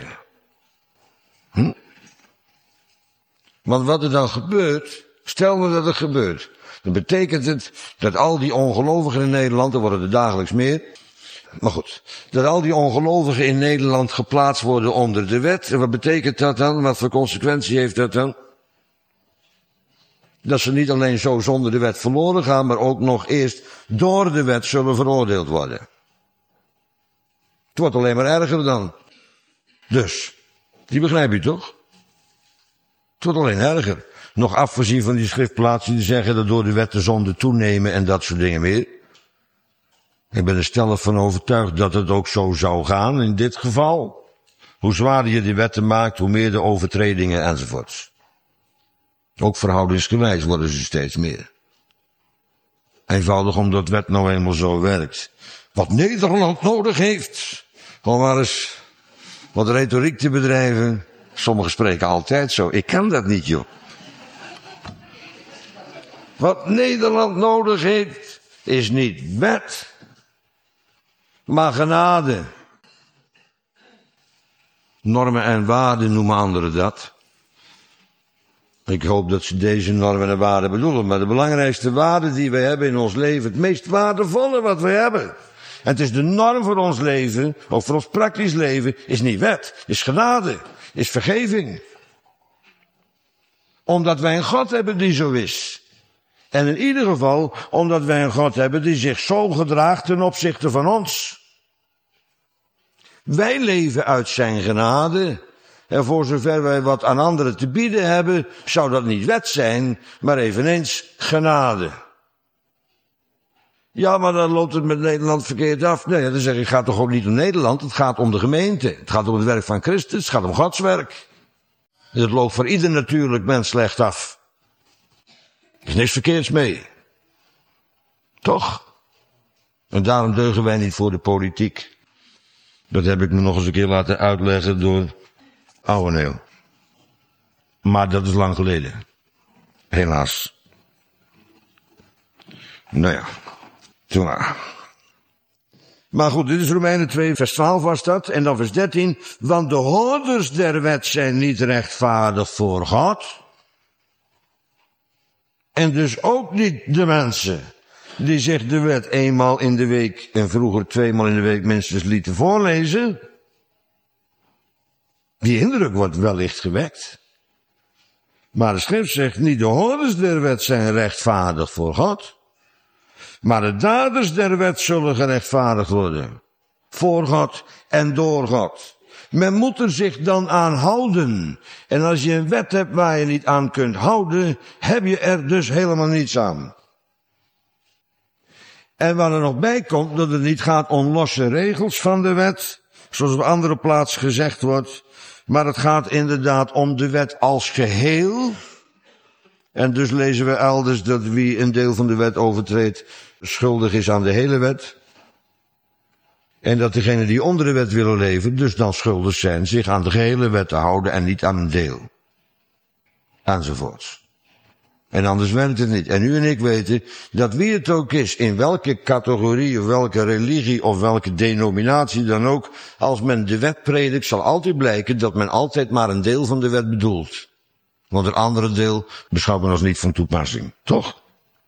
Want wat er dan gebeurt, stel me dat het gebeurt, dan betekent het dat al die ongelovigen in Nederland, er worden er dagelijks meer, maar goed, dat al die ongelovigen in Nederland geplaatst worden onder de wet. En wat betekent dat dan? Wat voor consequentie heeft dat dan? Dat ze niet alleen zo zonder de wet verloren gaan, maar ook nog eerst door de wet zullen veroordeeld worden. Het wordt alleen maar erger dan. Dus, die begrijp je toch? Het wordt alleen erger. Nog afgezien van die schriftplaatsen die zeggen dat door de wet de zonden toenemen en dat soort dingen meer. Ik ben er stellig van overtuigd dat het ook zo zou gaan in dit geval. Hoe zwaarder je die wetten maakt, hoe meer de overtredingen enzovoorts. Ook verhoudingsgewijs worden ze steeds meer. Eenvoudig omdat wet nou eenmaal zo werkt. Wat Nederland nodig heeft, om maar eens wat retoriek te bedrijven. Sommigen spreken altijd zo. Ik kan dat niet, joh. Wat Nederland nodig heeft, is niet wet, maar genade. Normen en waarden noemen anderen dat. Ik hoop dat ze deze normen en waarden bedoelen. Maar de belangrijkste waarde die wij hebben in ons leven, het meest waardevolle wat we hebben. En het is de norm voor ons leven, ook voor ons praktisch leven, is niet wet, is genade, is vergeving. Omdat wij een God hebben die zo is. En in ieder geval omdat wij een God hebben die zich zo gedraagt ten opzichte van ons. Wij leven uit zijn genade. En voor zover wij wat aan anderen te bieden hebben, zou dat niet wet zijn, maar eveneens genade. Ja, maar dan loopt het met Nederland verkeerd af. Nee, dan zeg ik, het gaat toch ook niet om Nederland, het gaat om de gemeente. Het gaat om het werk van Christus, het gaat om Gods werk. En het loopt voor ieder natuurlijk mens slecht af. Er is niks verkeerds mee. Toch? En daarom deugen wij niet voor de politiek. Dat heb ik me nog eens een keer laten uitleggen door Ouweneel. Maar dat is lang geleden. Helaas. Nou ja, toen maar. Maar goed, dit is Romeinen 2, vers 12 was dat. En dan vers 13. Want de hoorders der wet zijn niet rechtvaardig voor God. En dus ook niet de mensen die zich de wet eenmaal in de week en vroeger 2-maal in de week minstens lieten voorlezen. Die indruk wordt wellicht gewekt. Maar de schrift zegt niet de hoorders der wet zijn rechtvaardig voor God. Maar de daders der wet zullen gerechtvaardigd worden. Voor God en door God. Men moet er zich dan aan houden. En als je een wet hebt waar je niet aan kunt houden, heb je er dus helemaal niets aan. En waar er nog bij komt dat het niet gaat om losse regels van de wet, zoals op andere plaats gezegd wordt, maar het gaat inderdaad om de wet als geheel. En dus lezen we elders dat wie een deel van de wet overtreedt, schuldig is aan de hele wet. En dat degenen die onder de wet willen leven, dus dan schuldig zijn zich aan de gehele wet te houden en niet aan een deel. Enzovoorts. En anders werkt het niet. En u en ik weten dat wie het ook is, in welke categorie of welke religie of welke denominatie dan ook, als men de wet predikt, zal altijd blijken dat men altijd maar een deel van de wet bedoelt. Want het andere deel beschouwt men als niet van toepassing. Toch?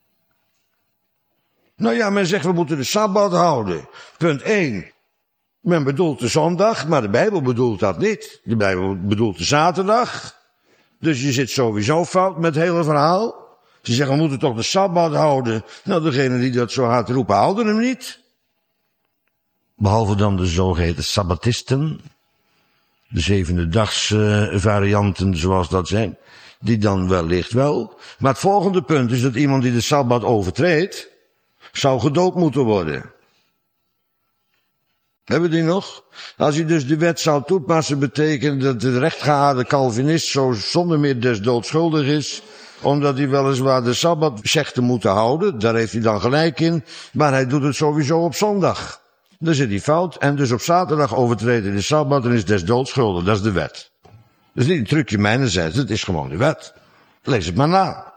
Nou ja, men zegt we moeten de Sabbat houden. Punt 1. Men bedoelt de zondag, maar de Bijbel bedoelt dat niet. De Bijbel bedoelt de zaterdag. Dus je zit sowieso fout met het hele verhaal. Ze zeggen we moeten toch de Sabbat houden. Nou, degenen die dat zo hard roepen houden hem niet. Behalve dan de zogeheten Sabbatisten. De zevendedags varianten zoals dat zijn. Die dan wellicht wel. Maar het volgende punt is dat iemand die de Sabbat overtreedt, zou gedoopt moeten worden. Hebben we die nog? Als je dus de wet zou toepassen, betekent dat de rechtgeaarde Calvinist zo zonder meer des doods schuldig is. omdat hij weliswaar de Sabbat zegt te moeten houden. Daar heeft hij dan gelijk in. Maar hij doet het sowieso op zondag. Dan zit hij fout. En dus op zaterdag overtreedt hij de Sabbat en is des doods schuldig. Dat is de wet. Dat is niet een trucje mijnerzijds. Het is gewoon de wet. Lees het maar na.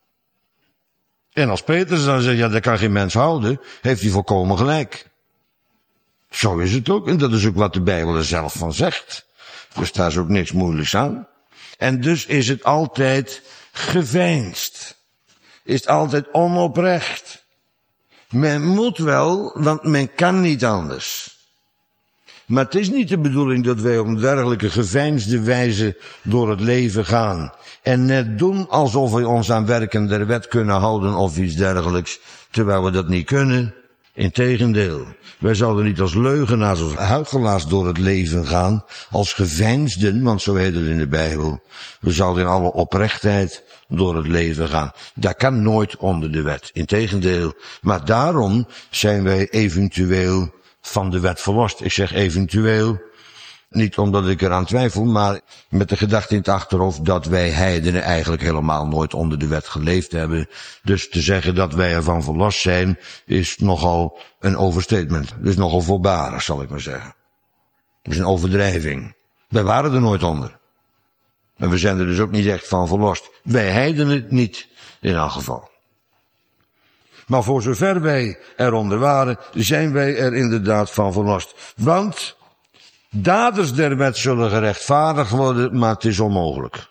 En als Petrus dan zegt, ja, dat kan geen mens houden, heeft hij volkomen gelijk. Zo is het ook. En dat is ook wat de Bijbel er zelf van zegt. Dus daar is ook niks moeilijks aan. En dus is het altijd geveinsd. Is het altijd onoprecht. Men moet wel, want men kan niet anders. Maar het is niet de bedoeling dat wij op een dergelijke geveinsde wijze door het leven gaan. En net doen alsof we ons aan werken der wet kunnen houden of iets dergelijks. Terwijl we dat niet kunnen. Integendeel, wij zouden niet als leugenaars of huichelaars door het leven gaan, als geveinsden, want zo heet het in de Bijbel. We zouden in alle oprechtheid door het leven gaan. Dat kan nooit onder de wet. Integendeel, maar daarom zijn wij eventueel van de wet verlost. Ik zeg eventueel, niet omdat ik eraan twijfel, maar met de gedachte in het achterhoofd dat wij heidenen eigenlijk helemaal nooit onder de wet geleefd hebben. Dus te zeggen dat wij ervan verlost zijn, is nogal een overstatement. Dus nogal voorbarig, zal ik maar zeggen. Dat is een overdrijving. Wij waren er nooit onder. En we zijn er dus ook niet echt van verlost. Wij heidenen niet, in elk geval. Maar voor zover wij eronder waren, zijn wij er inderdaad van verlost. Want daders der wet zullen gerechtvaardigd worden, maar het is onmogelijk.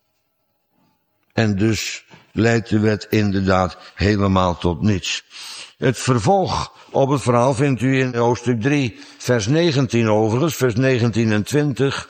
En dus leidt de wet inderdaad helemaal tot niets. Het vervolg op het verhaal vindt u in hoofdstuk 3, vers 19 overigens, vers 19 en 20.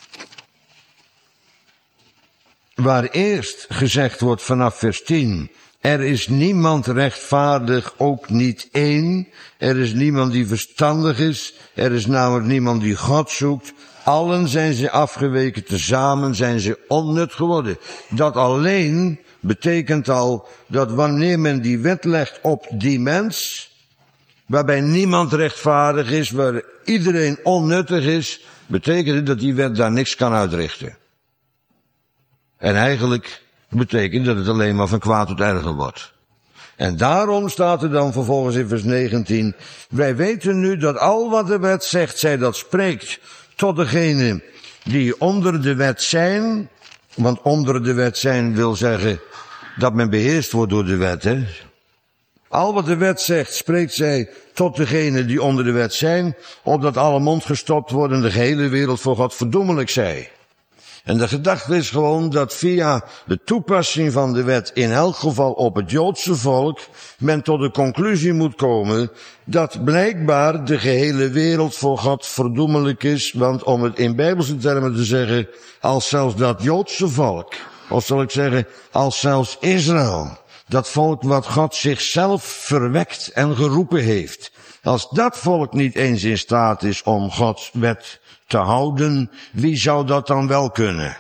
Waar eerst gezegd wordt vanaf vers 10... Er is niemand rechtvaardig, ook niet één. Er is niemand die verstandig is. Er is namelijk niemand die God zoekt. Allen zijn ze afgeweken, tezamen zijn ze onnut geworden. Dat alleen betekent al dat wanneer men die wet legt op die mens, waarbij niemand rechtvaardig is, waar iedereen onnuttig is, betekent het dat die wet daar niks kan uitrichten. En eigenlijk betekent dat het alleen maar van kwaad tot erger wordt. En daarom staat er dan vervolgens in vers 19... Wij weten nu dat al wat de wet zegt, zij dat spreekt tot degenen die onder de wet zijn. Want onder de wet zijn wil zeggen dat men beheerst wordt door de wet, hè. Al wat de wet zegt, spreekt zij tot degenen die onder de wet zijn, opdat alle mond gestopt wordt en de gehele wereld voor God verdoemelijk zij. En de gedachte is gewoon dat via de toepassing van de wet, in elk geval op het Joodse volk, men tot de conclusie moet komen dat blijkbaar de gehele wereld voor God verdoemelijk is. Want om het in bijbelse termen te zeggen, als zelfs dat Joodse volk, of zal ik zeggen, als zelfs Israël, dat volk wat God zichzelf verwekt en geroepen heeft, als dat volk niet eens in staat is om Gods wet te houden, wie zou dat dan wel kunnen?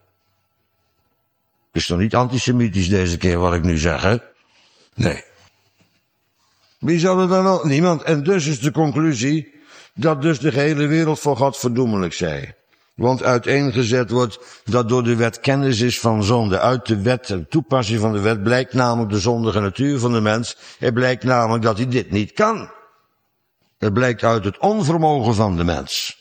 Is toch niet antisemitisch deze keer wat ik nu zeg, hè? Nee. Wie zou dat dan wel? Niemand. En dus is de conclusie dat dus de gehele wereld voor God verdoemelijk zij. Want uiteengezet wordt dat door de wet kennis is van zonde. Uit de wet, de toepassing van de wet, blijkt namelijk de zondige natuur van de mens. Het blijkt namelijk dat hij dit niet kan. Het blijkt uit het onvermogen van de mens.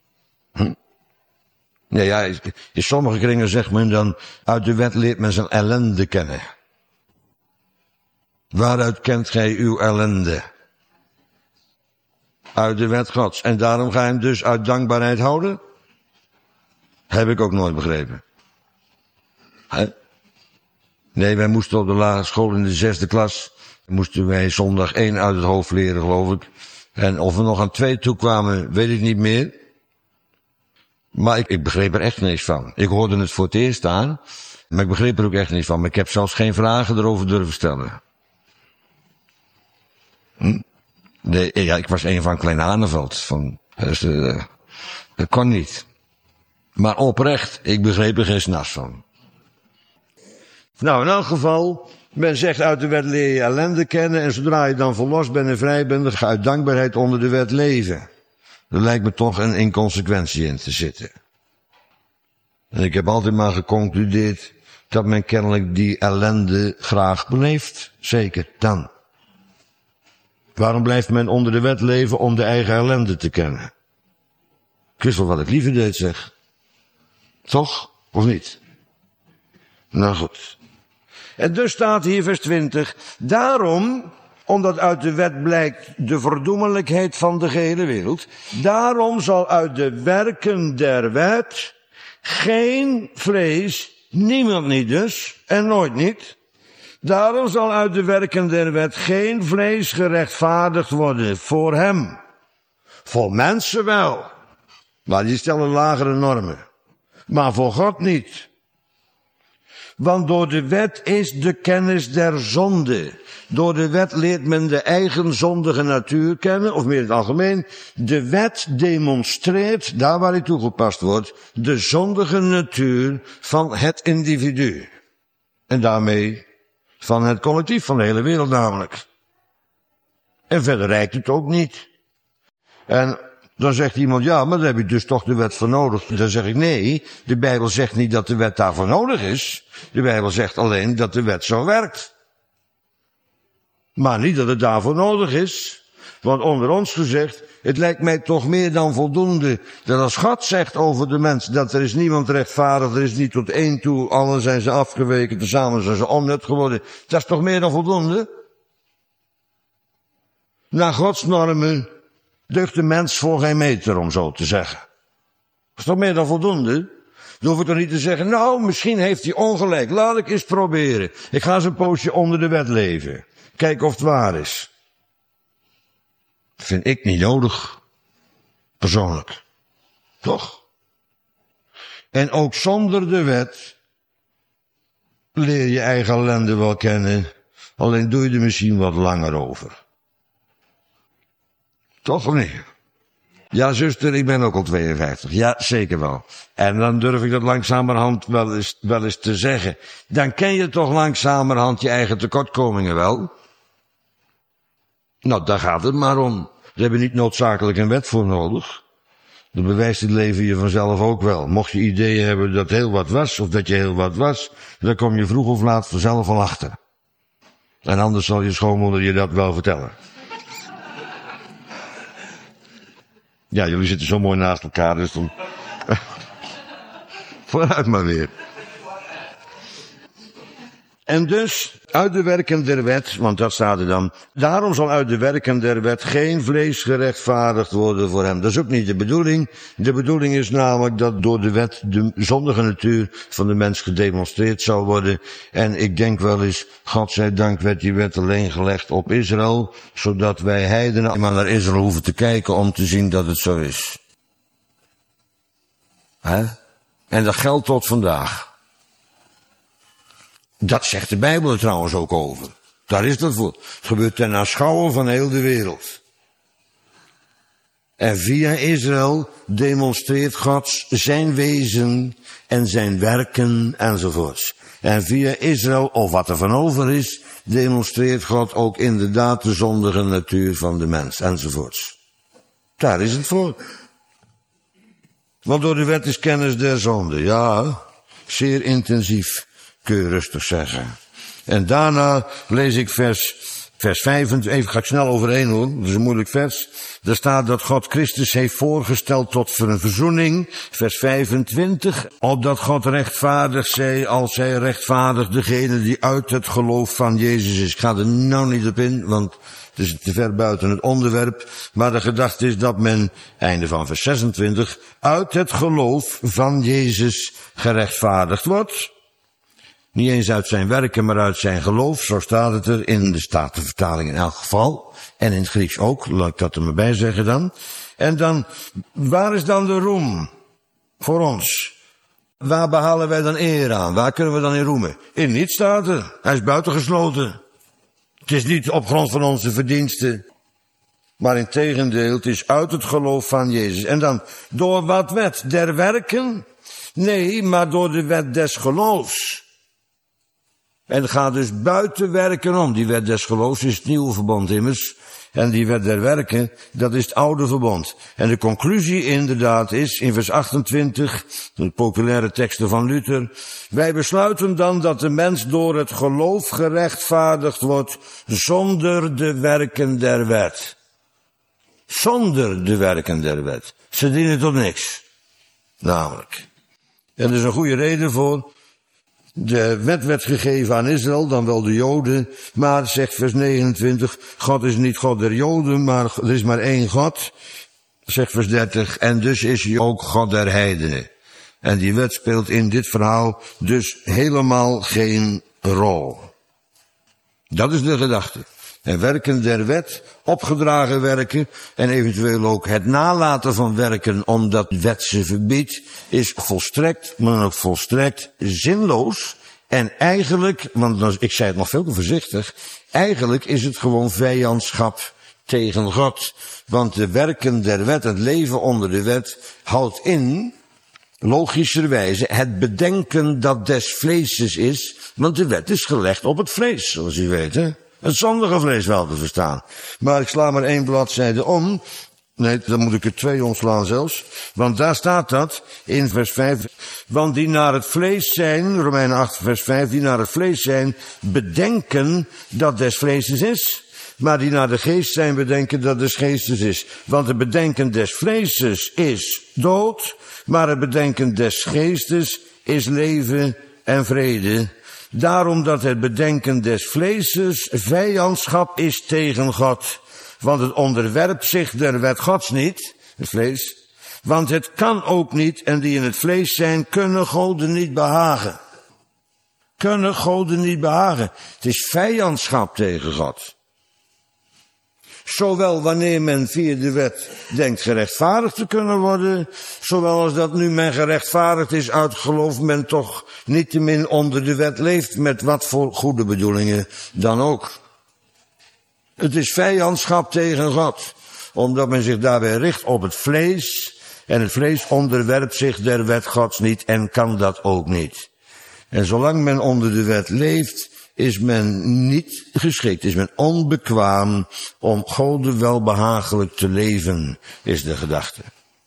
Ja, in sommige kringen zegt men dan, uit de wet leert men zijn ellende kennen. Waaruit kent gij uw ellende? Uit de wet Gods. En daarom ga je hem dus uit dankbaarheid houden? Heb ik ook nooit begrepen. Nee, wij moesten op de lagere school in de 6e klas, moesten wij zondag 1 uit het hoofd leren, geloof ik. En of we nog aan 2 toekwamen, weet ik niet meer. Maar ik begreep er echt niks van. Ik hoorde het voor het eerst aan, maar ik begreep er ook echt niks van. Maar ik heb zelfs geen vragen erover durven stellen. Nee, ja, ik was een van Klein Haneveld. Dus, dat kon niet. Maar oprecht, ik begreep er geen snas van. Nou, in elk geval, men zegt uit de wet leer je ellende kennen, en zodra je dan verlost bent en vrij bent, dan ga je uit dankbaarheid onder de wet leven. Er lijkt me toch een inconsequentie in te zitten. En ik heb altijd maar geconcludeerd dat men kennelijk die ellende graag beleeft. Zeker, dan. Waarom blijft men onder de wet leven om de eigen ellende te kennen? Ik wist wel wat ik liever deed, zeg. Toch? Of niet? Nou goed. En dus staat hier vers 20. Daarom, omdat uit de wet blijkt de verdoemelijkheid van de gehele wereld. Daarom zal uit de werken der wet geen vlees, niemand niet dus, en nooit niet. Daarom zal uit de werken der wet geen vlees gerechtvaardigd worden voor hem. Voor mensen wel, maar die stellen lagere normen. Maar voor God niet. Want door de wet is de kennis der zonde. Door de wet leert men de eigen zondige natuur kennen, of meer in het algemeen. De wet demonstreert, daar waar die toegepast wordt, de zondige natuur van het individu. En daarmee van het collectief, van de hele wereld namelijk. En verder reikt het ook niet. En dan zegt iemand, ja, maar daar heb je dus toch de wet voor nodig. Dan zeg ik, nee, de Bijbel zegt niet dat de wet daarvoor nodig is. De Bijbel zegt alleen dat de wet zo werkt. Maar niet dat het daarvoor nodig is. Want onder ons gezegd, het lijkt mij toch meer dan voldoende dat als God zegt over de mens dat er is niemand rechtvaardig, er is niet tot één toe, allen zijn ze afgeweken, tezamen zijn ze onnut geworden. Dat is toch meer dan voldoende? Naar Gods normen deugt de mens voor geen meter, om zo te zeggen. Dat is toch meer dan voldoende? Dan hoef ik toch niet te zeggen, nou, misschien heeft hij ongelijk, laat ik eens proberen. Ik ga eens een poosje onder de wet leven. Kijken of het waar is. Dat vind ik niet nodig. Persoonlijk. Toch? En ook zonder de wet leer je eigen ellende wel kennen. Alleen doe je er misschien wat langer over. Toch of niet? Ja, zuster, ik ben ook al 52. Ja, zeker wel. En dan durf ik dat langzamerhand wel eens te zeggen. Dan ken je toch langzamerhand je eigen tekortkomingen wel? Nou, daar gaat het maar om. Daar hebben niet noodzakelijk een wet voor nodig. Dat bewijst het leven je vanzelf ook wel. Mocht je ideeën hebben dat heel wat was, of dat je heel wat was, dan kom je vroeg of laat vanzelf al achter. En anders zal je schoonmoeder je dat wel vertellen. Ja, jullie zitten zo mooi naast elkaar, dus dan... Vooruit maar weer. En dus, uit de werken der wet, want dat staat er dan. Daarom zal uit de werken der wet geen vlees gerechtvaardigd worden voor hem. Dat is ook niet de bedoeling. De bedoeling is namelijk dat door de wet de zondige natuur van de mens gedemonstreerd zal worden. En ik denk wel eens, God zij dank werd die wet alleen gelegd op Israël, zodat wij heidenen maar naar Israël hoeven te kijken om te zien dat het zo is. Hè? En dat geldt tot vandaag. Dat zegt de Bijbel er trouwens ook over. Daar is dat voor. Het gebeurt ten aanschouwen van heel de wereld. En via Israël demonstreert God zijn wezen en zijn werken enzovoorts. En via Israël, of wat er van over is, demonstreert God ook inderdaad de zondige natuur van de mens enzovoorts. Daar is het voor. Want door de wet is kennis der zonde. Ja, zeer intensief. Kun je rustig zeggen. En daarna lees ik vers 25, even ga ik snel overheen hoor, dat is een moeilijk vers. Daar staat dat God Christus heeft voorgesteld tot een verzoening, vers 25. Opdat God rechtvaardig zij, als hij rechtvaardigt degene die uit het geloof van Jezus is. Ik ga er nou niet op in, want het is te ver buiten het onderwerp. Maar de gedachte is dat men, einde van vers 26, uit het geloof van Jezus gerechtvaardigd wordt. Niet eens uit zijn werken, maar uit zijn geloof. Zo staat het er in de Statenvertaling in elk geval. En in het Grieks ook, laat ik dat er maar bij zeggen dan. En dan, waar is dan de roem voor ons? Waar behalen wij dan eer aan? Waar kunnen we dan in roemen? In niets staat er. Hij is buitengesloten. Het is niet op grond van onze verdiensten. Maar integendeel, het is uit het geloof van Jezus. En dan, door wat wet? Der werken? Nee, maar door de wet des geloofs. En gaat dus buiten werken om. Die wet des geloofs is het nieuwe verbond immers. En die wet der werken, dat is het oude verbond. En de conclusie inderdaad is, in vers 28, de populaire teksten van Luther, wij besluiten dan dat de mens door het geloof gerechtvaardigd wordt, zonder de werken der wet. Zonder de werken der wet. Ze dienen tot niks. Namelijk. En er is een goede reden voor. De wet werd gegeven aan Israël, dan wel de Joden, maar, zegt vers 29, God is niet God der Joden, maar er is maar één God, zegt vers 30, en dus is hij ook God der heidenen. En die wet speelt in dit verhaal dus helemaal geen rol. Dat is de gedachte. En werken der wet, opgedragen werken, en eventueel ook het nalaten van werken omdat de wet ze verbiedt, is volstrekt, maar ook volstrekt zinloos. En eigenlijk, want ik zei het nog veel te voorzichtig, eigenlijk is het gewoon vijandschap tegen God. Want de werken der wet, het leven onder de wet, houdt in, logischerwijze, het bedenken dat des vleeses is, want de wet is gelegd op het vlees, zoals u weet, hè. Het zondige vlees wel te verstaan. Maar ik sla maar 1 bladzijde om. Nee, dan moet ik er 2 omslaan zelfs. Want daar staat dat in vers 5. Want die naar het vlees zijn, Romeinen 8 vers 5, die naar het vlees zijn, bedenken dat des vleeses is. Maar die naar de geest zijn, bedenken dat des geestes is. Want het bedenken des vleeses is dood, maar het bedenken des geestes is leven en vrede. Daarom dat het bedenken des vleeses vijandschap is tegen God. Want het onderwerpt zich der wet Gods niet, het vlees. Want het kan ook niet, en die in het vlees zijn, kunnen goden niet behagen. Kunnen goden niet behagen. Het is vijandschap tegen God. Zowel wanneer men via de wet denkt gerechtvaardigd te kunnen worden, zowel als dat nu men gerechtvaardigd is uit geloof, men toch niettemin onder de wet leeft, met wat voor goede bedoelingen dan ook. Het is vijandschap tegen God, omdat men zich daarbij richt op het vlees, en het vlees onderwerpt zich der wet Gods niet en kan dat ook niet. En zolang men onder de wet leeft, is men niet geschikt, is men onbekwaam om Goden welbehagelijk te leven, is de gedachte.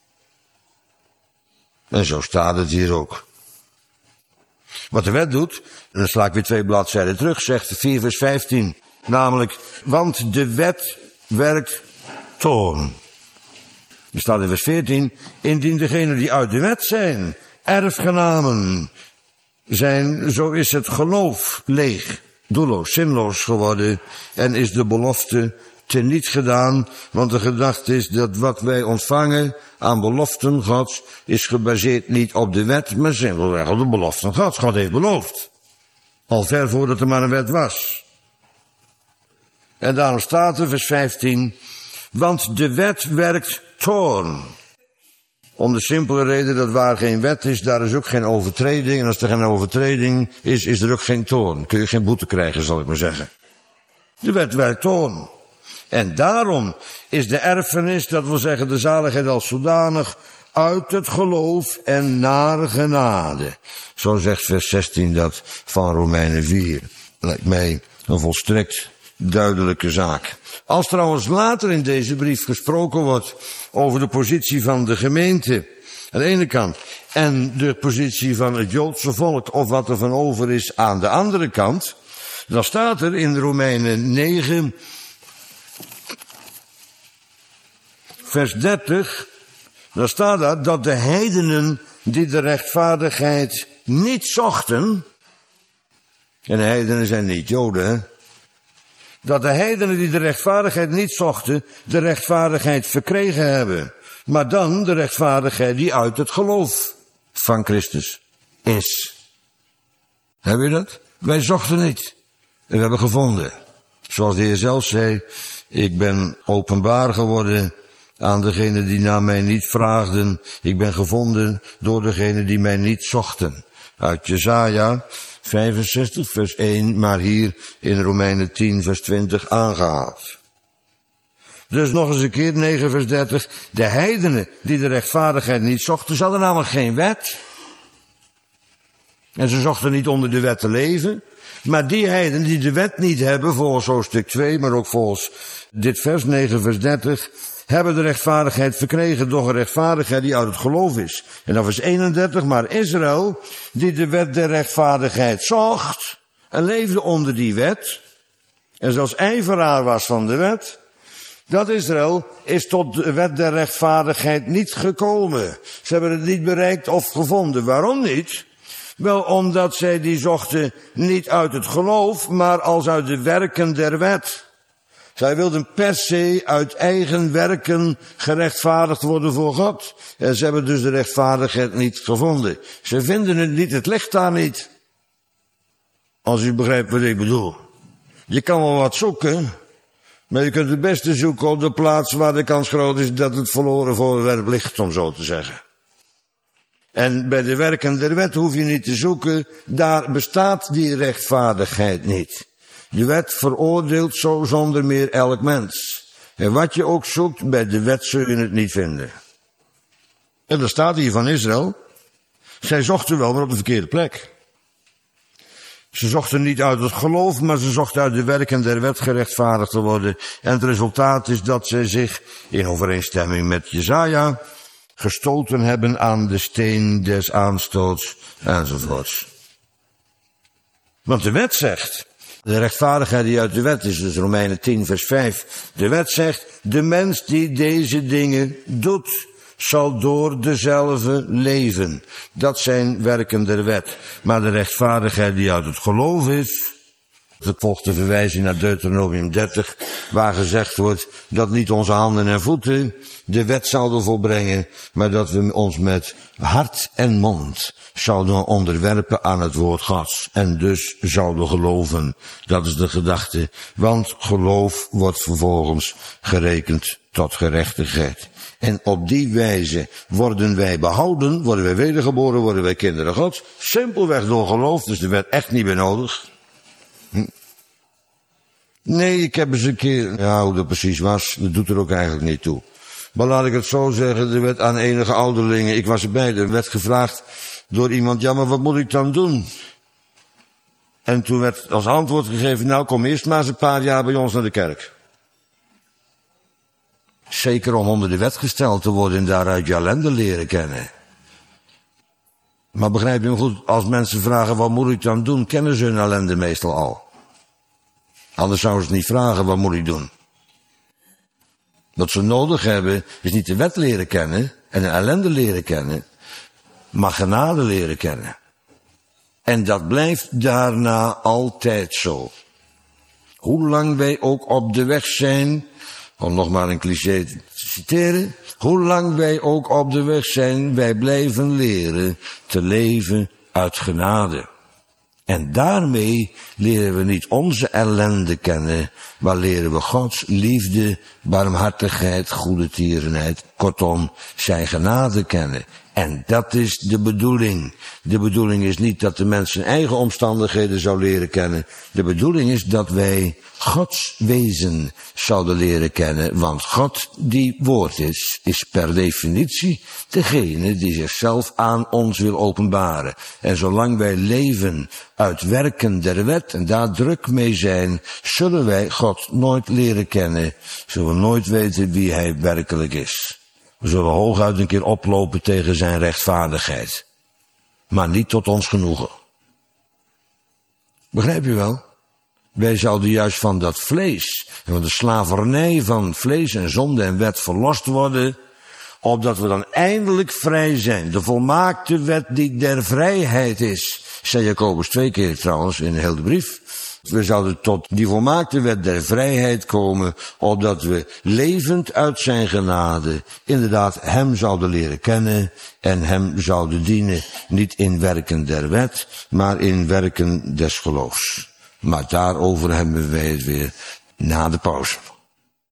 En zo staat het hier ook. Wat de wet doet, en dan sla ik weer 2 bladzijden terug, zegt 4 vers 15, namelijk, want de wet werkt toorn. Er staat in vers 14, indien degenen die uit de wet zijn, erfgenamen zijn, zo is het geloof leeg, doelloos, zinloos geworden en is de belofte teniet gedaan, want de gedachte is dat wat wij ontvangen aan beloften Gods is gebaseerd niet op de wet, maar simpelweg op de beloften Gods. God heeft beloofd. Al ver voordat er maar een wet was. En daarom staat er vers 15, want de wet werkt toorn. Om de simpele reden dat waar geen wet is, daar is ook geen overtreding. En als er geen overtreding is, is er ook geen toorn. Kun je geen boete krijgen, zal ik maar zeggen. De wet werkt toorn. En daarom is de erfenis, dat wil zeggen de zaligheid als zodanig, uit het geloof en naar genade. Zo zegt vers 16 dat van Romeinen 4. Lijkt mij een volstrekt duidelijke zaak. Als trouwens later in deze brief gesproken wordt over de positie van de gemeente aan de ene kant en de positie van het Joodse volk of wat er van over is aan de andere kant, dan staat er in Romeinen 9 vers 30, dan staat daar dat de heidenen die de rechtvaardigheid niet zochten, en de heidenen zijn niet Joden, hè? Dat de heidenen die de rechtvaardigheid niet zochten, de rechtvaardigheid verkregen hebben. Maar dan de rechtvaardigheid die uit het geloof van Christus is. Heb je dat? Wij zochten niet. En we hebben gevonden. Zoals de Heer zelf zei, ik ben openbaar geworden aan degenen die naar mij niet vraagden. Ik ben gevonden door degenen die mij niet zochten. Uit Jesaja 65 vers 1, maar hier in Romeinen 10 vers 20 aangehaald. Dus nog eens een keer 9 vers 30. De heidenen die de rechtvaardigheid niet zochten, ze hadden namelijk geen wet. En ze zochten niet onder de wet te leven. Maar die heiden die de wet niet hebben, volgens hoofdstuk 2, maar ook volgens dit vers 9, vers 30... hebben de rechtvaardigheid verkregen, doch een rechtvaardigheid die uit het geloof is. En dan vers 31, maar Israël, die de wet der rechtvaardigheid zocht en leefde onder die wet, en zelfs ijveraar was van de wet, dat Israël is tot de wet der rechtvaardigheid niet gekomen. Ze hebben het niet bereikt of gevonden. Waarom niet? Wel omdat zij die zochten niet uit het geloof, maar als uit de werken der wet. Zij wilden per se uit eigen werken gerechtvaardigd worden voor God. En ze hebben dus de rechtvaardigheid niet gevonden. Ze vinden het niet, het ligt daar niet. Als u begrijpt wat ik bedoel. Je kan wel wat zoeken, maar je kunt het beste zoeken op de plaats waar de kans groot is dat het verloren voorwerp ligt, om zo te zeggen. En bij de werken der wet hoef je niet te zoeken, daar bestaat die rechtvaardigheid niet. De wet veroordeelt zo zonder meer elk mens. En wat je ook zoekt, bij de wet zul je het niet vinden. En er staat hier van Israël, zij zochten wel, maar op de verkeerde plek. Ze zochten niet uit het geloof, maar ze zochten uit de werken der wet gerechtvaardigd te worden. En het resultaat is dat zij zich, in overeenstemming met Jesaja, gestoten hebben aan de steen des aanstoots, enzovoorts. Want de wet zegt, de rechtvaardigheid die uit de wet is, dus Romeinen 10 vers 5. De wet zegt, de mens die deze dingen doet, zal door dezelfde leven. Dat zijn werken der wet. Maar de rechtvaardigheid die uit het geloof is, het volgt de verwijzing naar Deuteronomium 30, waar gezegd wordt dat niet onze handen en voeten de wet zouden volbrengen, maar dat we ons met hart en mond zouden onderwerpen aan het woord Gods. En dus zouden geloven. Dat is de gedachte. Want geloof wordt vervolgens gerekend tot gerechtigheid. En op die wijze worden wij behouden, worden wij wedergeboren, worden wij kinderen Gods. Simpelweg door geloof, dus de wet echt niet meer nodig. Nee, ik heb eens een keer, ja, hoe dat precies was, dat doet er ook eigenlijk niet toe. Maar laat ik het zo zeggen, er werd aan enige ouderlingen, ik was erbij, er werd gevraagd door iemand, ja, maar wat moet ik dan doen? En toen werd als antwoord gegeven, nou, kom eerst maar eens een paar jaar bij ons naar de kerk. Zeker om onder de wet gesteld te worden en daaruit je ellende leren kennen. Maar begrijp je me goed, als mensen vragen, wat moet ik dan doen, kennen ze hun ellende meestal al. Anders zouden ze niet vragen, wat moet ik doen? Wat ze nodig hebben, is niet de wet leren kennen en de ellende leren kennen, maar genade leren kennen. En dat blijft daarna altijd zo. Hoe lang wij ook op de weg zijn, om nog maar een cliché te citeren, hoe lang wij ook op de weg zijn, wij blijven leren te leven uit genade. En daarmee leren we niet onze ellende kennen, maar leren we Gods liefde, barmhartigheid, goede tierenheid, kortom, zijn genade kennen. En dat is de bedoeling. De bedoeling is niet dat de mens zijn eigen omstandigheden zou leren kennen. De bedoeling is dat wij Gods wezen zouden leren kennen. Want God die woord is per definitie degene die zichzelf aan ons wil openbaren. En zolang wij leven uit werken der wet en daar druk mee zijn, zullen wij God nooit leren kennen. Zullen we nooit weten wie hij werkelijk is. We zullen hooguit een keer oplopen tegen zijn rechtvaardigheid. Maar niet tot ons genoegen. Begrijp je wel? Wij zouden juist van dat vlees, en van de slavernij van vlees en zonde en wet verlost worden, opdat we dan eindelijk vrij zijn. De volmaakte wet die der vrijheid is, zei Jacobus 2 keer trouwens in heel de brief. We zouden tot die volmaakte wet der vrijheid komen, opdat we levend uit zijn genade inderdaad hem zouden leren kennen en hem zouden dienen, niet in werken der wet, maar in werken des geloofs. Maar daarover hebben wij het weer na de pauze.